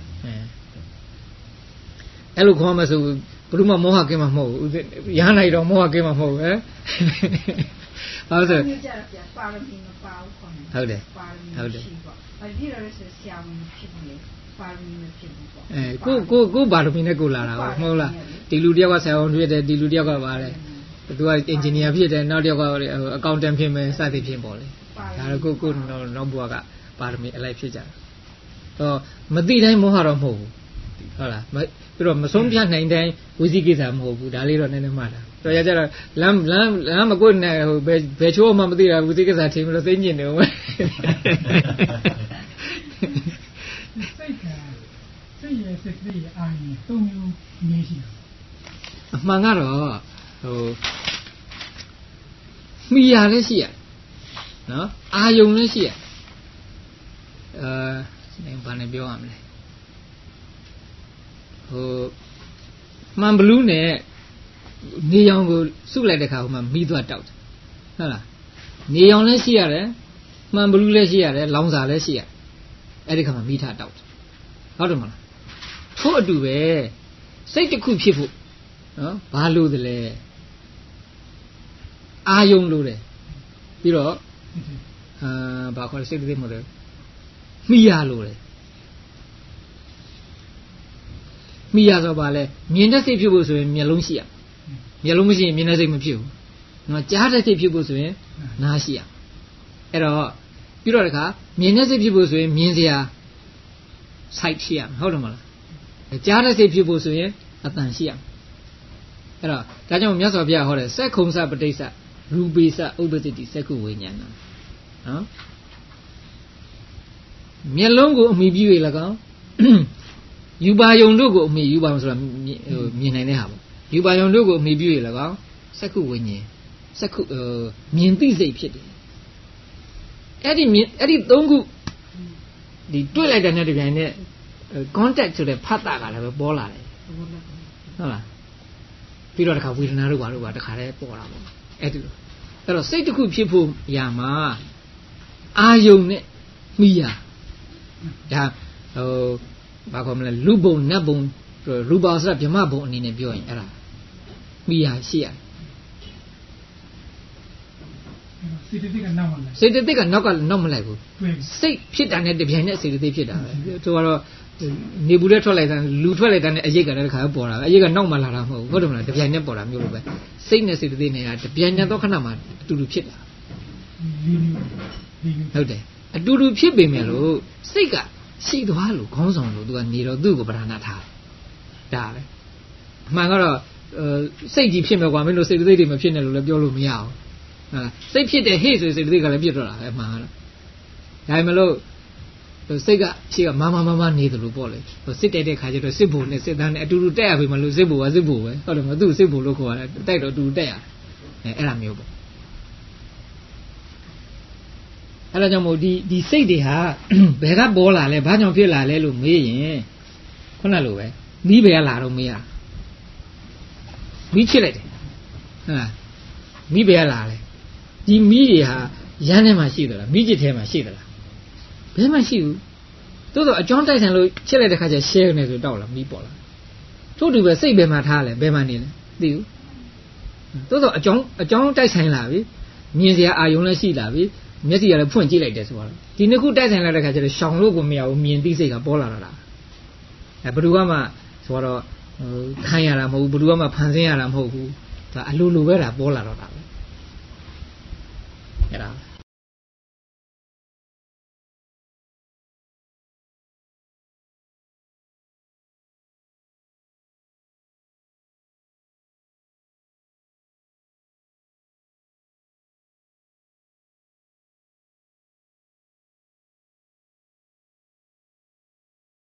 [SPEAKER 1] အဲ့လိုခေါ်မှဆိုဘယ်သူမှမောဟကင်းမှာမဟုတ်ဘူးရဟန်းနိုင်တော့မောဟကင်းမှာမဟုတ်ဘူးဟဲ့ဟုတ်တယ်
[SPEAKER 3] ပါရမီမပါဘူးခေါ်နေ
[SPEAKER 1] ဟုတ်တယ်
[SPEAKER 3] ဟုတ်တယ်ဒီလိုဆိုဆရာဝန်ဖြစ်နေပါရမီမဖြစ်ဘူးပေါ့
[SPEAKER 1] ကိုပါရမီနဲ့ကိုလာတာဟုတ်မဟုတ်လားဒီလူတယောက်ကဆရာဝန်ဖြစ်တယ်ဒီလူတယောက်ကပါတယ်သူကအင်ဂျင်နီယာဖြစ်တယ်နောက်တစ်ယောက်ကအကောင့်တန်ဖြစ်မယ်စသည်ဖြင့်ပေါ့လေဒါတော့ကိုနောက်ဘွားကပါရမီအလိုက်ဖြစ်ကြတယ်တော့မသိတိုင်းမောဟတော့မဟုတ်ဘူးဟုတ်လားပြီးတော့မဆုံးပြနိုင်တိုင်းဝိသိကိစ္စမဟုတ်ဘူးဒါလေးတော့နည်းနည်းမှတ်တာတော့ရကြတော့လမ်းမကွနဲ့ဟိုဘယ်ချိုးမှမသိတာဝိသိကိစ္စထင်ပြီးတော့သိညင်နေဦး
[SPEAKER 4] စိတ်ရဲ့စိတ်ရဲ့အာရုံသုံးမျိုးနည်းရှိတယ်
[SPEAKER 1] အမှန်ကတော့ဟိုမိရလည်းရှိရနော်အာယုံလည်းရှိရဘာနဲ့ပြောရမလဲဟိုမှန်ဘလူးနဲ့နေရောင်ကိုစုလိုက်တဲ့ခါဟိုမှာမိသွားတောက်တယ်ဟုတ်လားနေရောင်လည်းရှိရတယ်မှန်ဘလူးလည်းရှိရတယ်လောင်စာလည်းရှိရအဲ့ဒီခါမှာမိထားတောက်တယ်ဟုတ်တယ်မလားထို့အတူပဲစိတ်တစ်ခုဖြစ်ဖို့နော်ဘာလို့သလဲအာယုံလို့တယ်ပြီးတော့ဘာခေါ်လဲစိတ်တစ်သိမဟုတ်တယ်မိရလို့တယ်မိရဆိုပါလဲမြင်တဲ့စိတ်ဖြစ်ဖို့ဆိုရင်မျက်လုံးရှိရမျက်လုံးမရှိရင်မြင်တဲ့စိတ်မဖြစ်ဘူးနော်ကြားတဲ့စိတ်ဖြစ်ဖို့ဆိုရင်နားရှိရအဲ့တော့ပြီးတော့တခါမြင်တဲ့စိတ်ဖြစ်ဖို့ဆိုရင်မြင်စရာ sight ရှိရဟုတ်တယ်မလားကြားတဲ့စိတ်ဖြစ်ဖို့ဆိုရင်အတန်ရှိရအဲ့တော့ဒါကြောင့်မြတ်စွာဘုရားဟောတယ်စက္ခုံစပဋိစ္စရူပိစဥပ္ပတ္တိစက္ခုဝိညာဏနော်မျက်လုံးကိုအမိပြု၍၎င်းယူပါယုံတို့ကိုအမိယူပါယုံဆိုတာမြင်နိုင်တဲ့ဟာပေါ့ယူပါယုံတို့ကိုအမိပြု၍၎င်းစက္ခုဝိညာဉ်စက္ခုမြင်သိစိတ်ဖြစ်တယ်အဲ့ဒီသုံးခုဒီတွေ့လိုက်တဲ့နဲ့တပြိုင်နက် contact ဆိုတဲ့ဖတ်တာကလည်းပဲပေါ်လာတယ်ဟုတ်လားပြီးတော့တခါဝေဒနာတို့ဘာလို့ပါတခါတည်းပေါ်လာပေါ့အဲ့ဒီလိုအဲ့တော့စိတ်တစ်ခုဖြစ်ဖို့ရာမှာအာယုံနဲ့မိရဒါဟိုဘာခေါ်မလဲလူဘုံနတ်ဘုံရူပါစရဗြဟ္မဘုံအနေနဲ့ပြောရင်အဲ့ဒါမိရရှိရ
[SPEAKER 4] စေတသိက်ကနောက်မလိုက်
[SPEAKER 1] စေတသိက်ကနောက်မလိုက်ဘူးစိတ်ဖြစ်တာနဲ့တပြိုင်နက်စေတသိက်ဖြစ်တာပဲသူကတော့နေဘူးတဲ့ထွက်လိုက်တာလူထွက်လိုက်တာနဲ့အရိတ်ကလည်းတစ်ခါပေါ်တာပဲအရိတ်ကနောက်မှလာတာမဟုတ်ဘူးဟုတ်တယ်မလားတပြိုင်နက်ပေါ်တာမျိုးလိုပဲစိတ်နဲ့စေတသိက်နဲ့ကတပြိုင်နက်သောခဏမှာအတူတူဖြစ်တာဟုတ်တယ်အတူတူဖြစ်ပေမဲ့လို့စိတ်ကရှိသွားလို့ခေါင်းဆောင်လို့သူကနေတော့သူ့ကိုပဓာနာထားဒါပဲအမှန်ကတော့စိတ်ကြီးဖြစ်မယ်ကွာမင်းတို့စေတသိက်တွေမဖြစ်နဲ့လို့လည်းပြောလို့မရအောင်စိတ်ဖြစ်တဲ့ဟေ့ဆိုစေတသိက်ကလည်းပြတ်တော့တာပဲအမှန်ကတော့ဒါမှမလို့စိတ်ကရှိကမနေတယ်လို့ပေါ့လေစစ်တိုက်တဲ့ခါကျတော့စစ်ဘုံနဲ့စစ်သားနဲ့အတူတူတက်ရပြီမလို့စစ်ဘုံကစစ်ဘုံပဲဟုတ်တယ်မသူ့စစ်ဘုံလို့ခေါ်ရတယ်တိုက်တော့အတူတူတက်ရအဲ့ဒါမျိုးပေါ့အဲ့ဒါကြောင့်မို့ဒီစိတ်တွေဟာဘယ်ကပေါ်လာလဲဘာကြောင့်ဖြစ်လာလဲလို့မေးရင်ခုနလိုပဲမိဘယ်ကလာတော့မေးရမိချစ်လိုက်တယ်ဟုတ်လားမိဘယ်ကလာလဲဒီမိတွေဟာရမ်းထဲမှာရှိသလားမိကျစ်ထဲမှာရှိသလားဘယ်မှရှိဘူးတိုးတော့အကြောင်းတိုက်ဆိုင်လို့ချစ်လိုက်တဲ့ခါကျ share နေဆိုတောက်လာမိပေါ်လာထို့တူပဲစိတ်ဘယ်မှာထားလဲဘယ်မှာနေလဲသိဘူးတိုးတော့အကြောင်းတိုက်ဆိုင်လာပြီမြင်စရာအာယုံလည်းရှိလာပြီမျက်စိကလည်းဖွင့်ကြည့်လိုက်တယ်ဆိုတော့ဒီနှစ်ခုတိုက်ဆိုင်လာတဲ့ခါကျတော့ရှောင်လို့ကိုမရဘူးမြင်သိစိတ်ကပေါ်လာတာဘယ်သူမှဆိုတော့ခံရတာမဟုတ်ဘူးဘယ်သူမှဖန်ဆင်းရတာမဟုတ်ဘူးဒါအလိုလိုပဲဒါပေါ်လာတော့တာပဲအဲ့ဒါ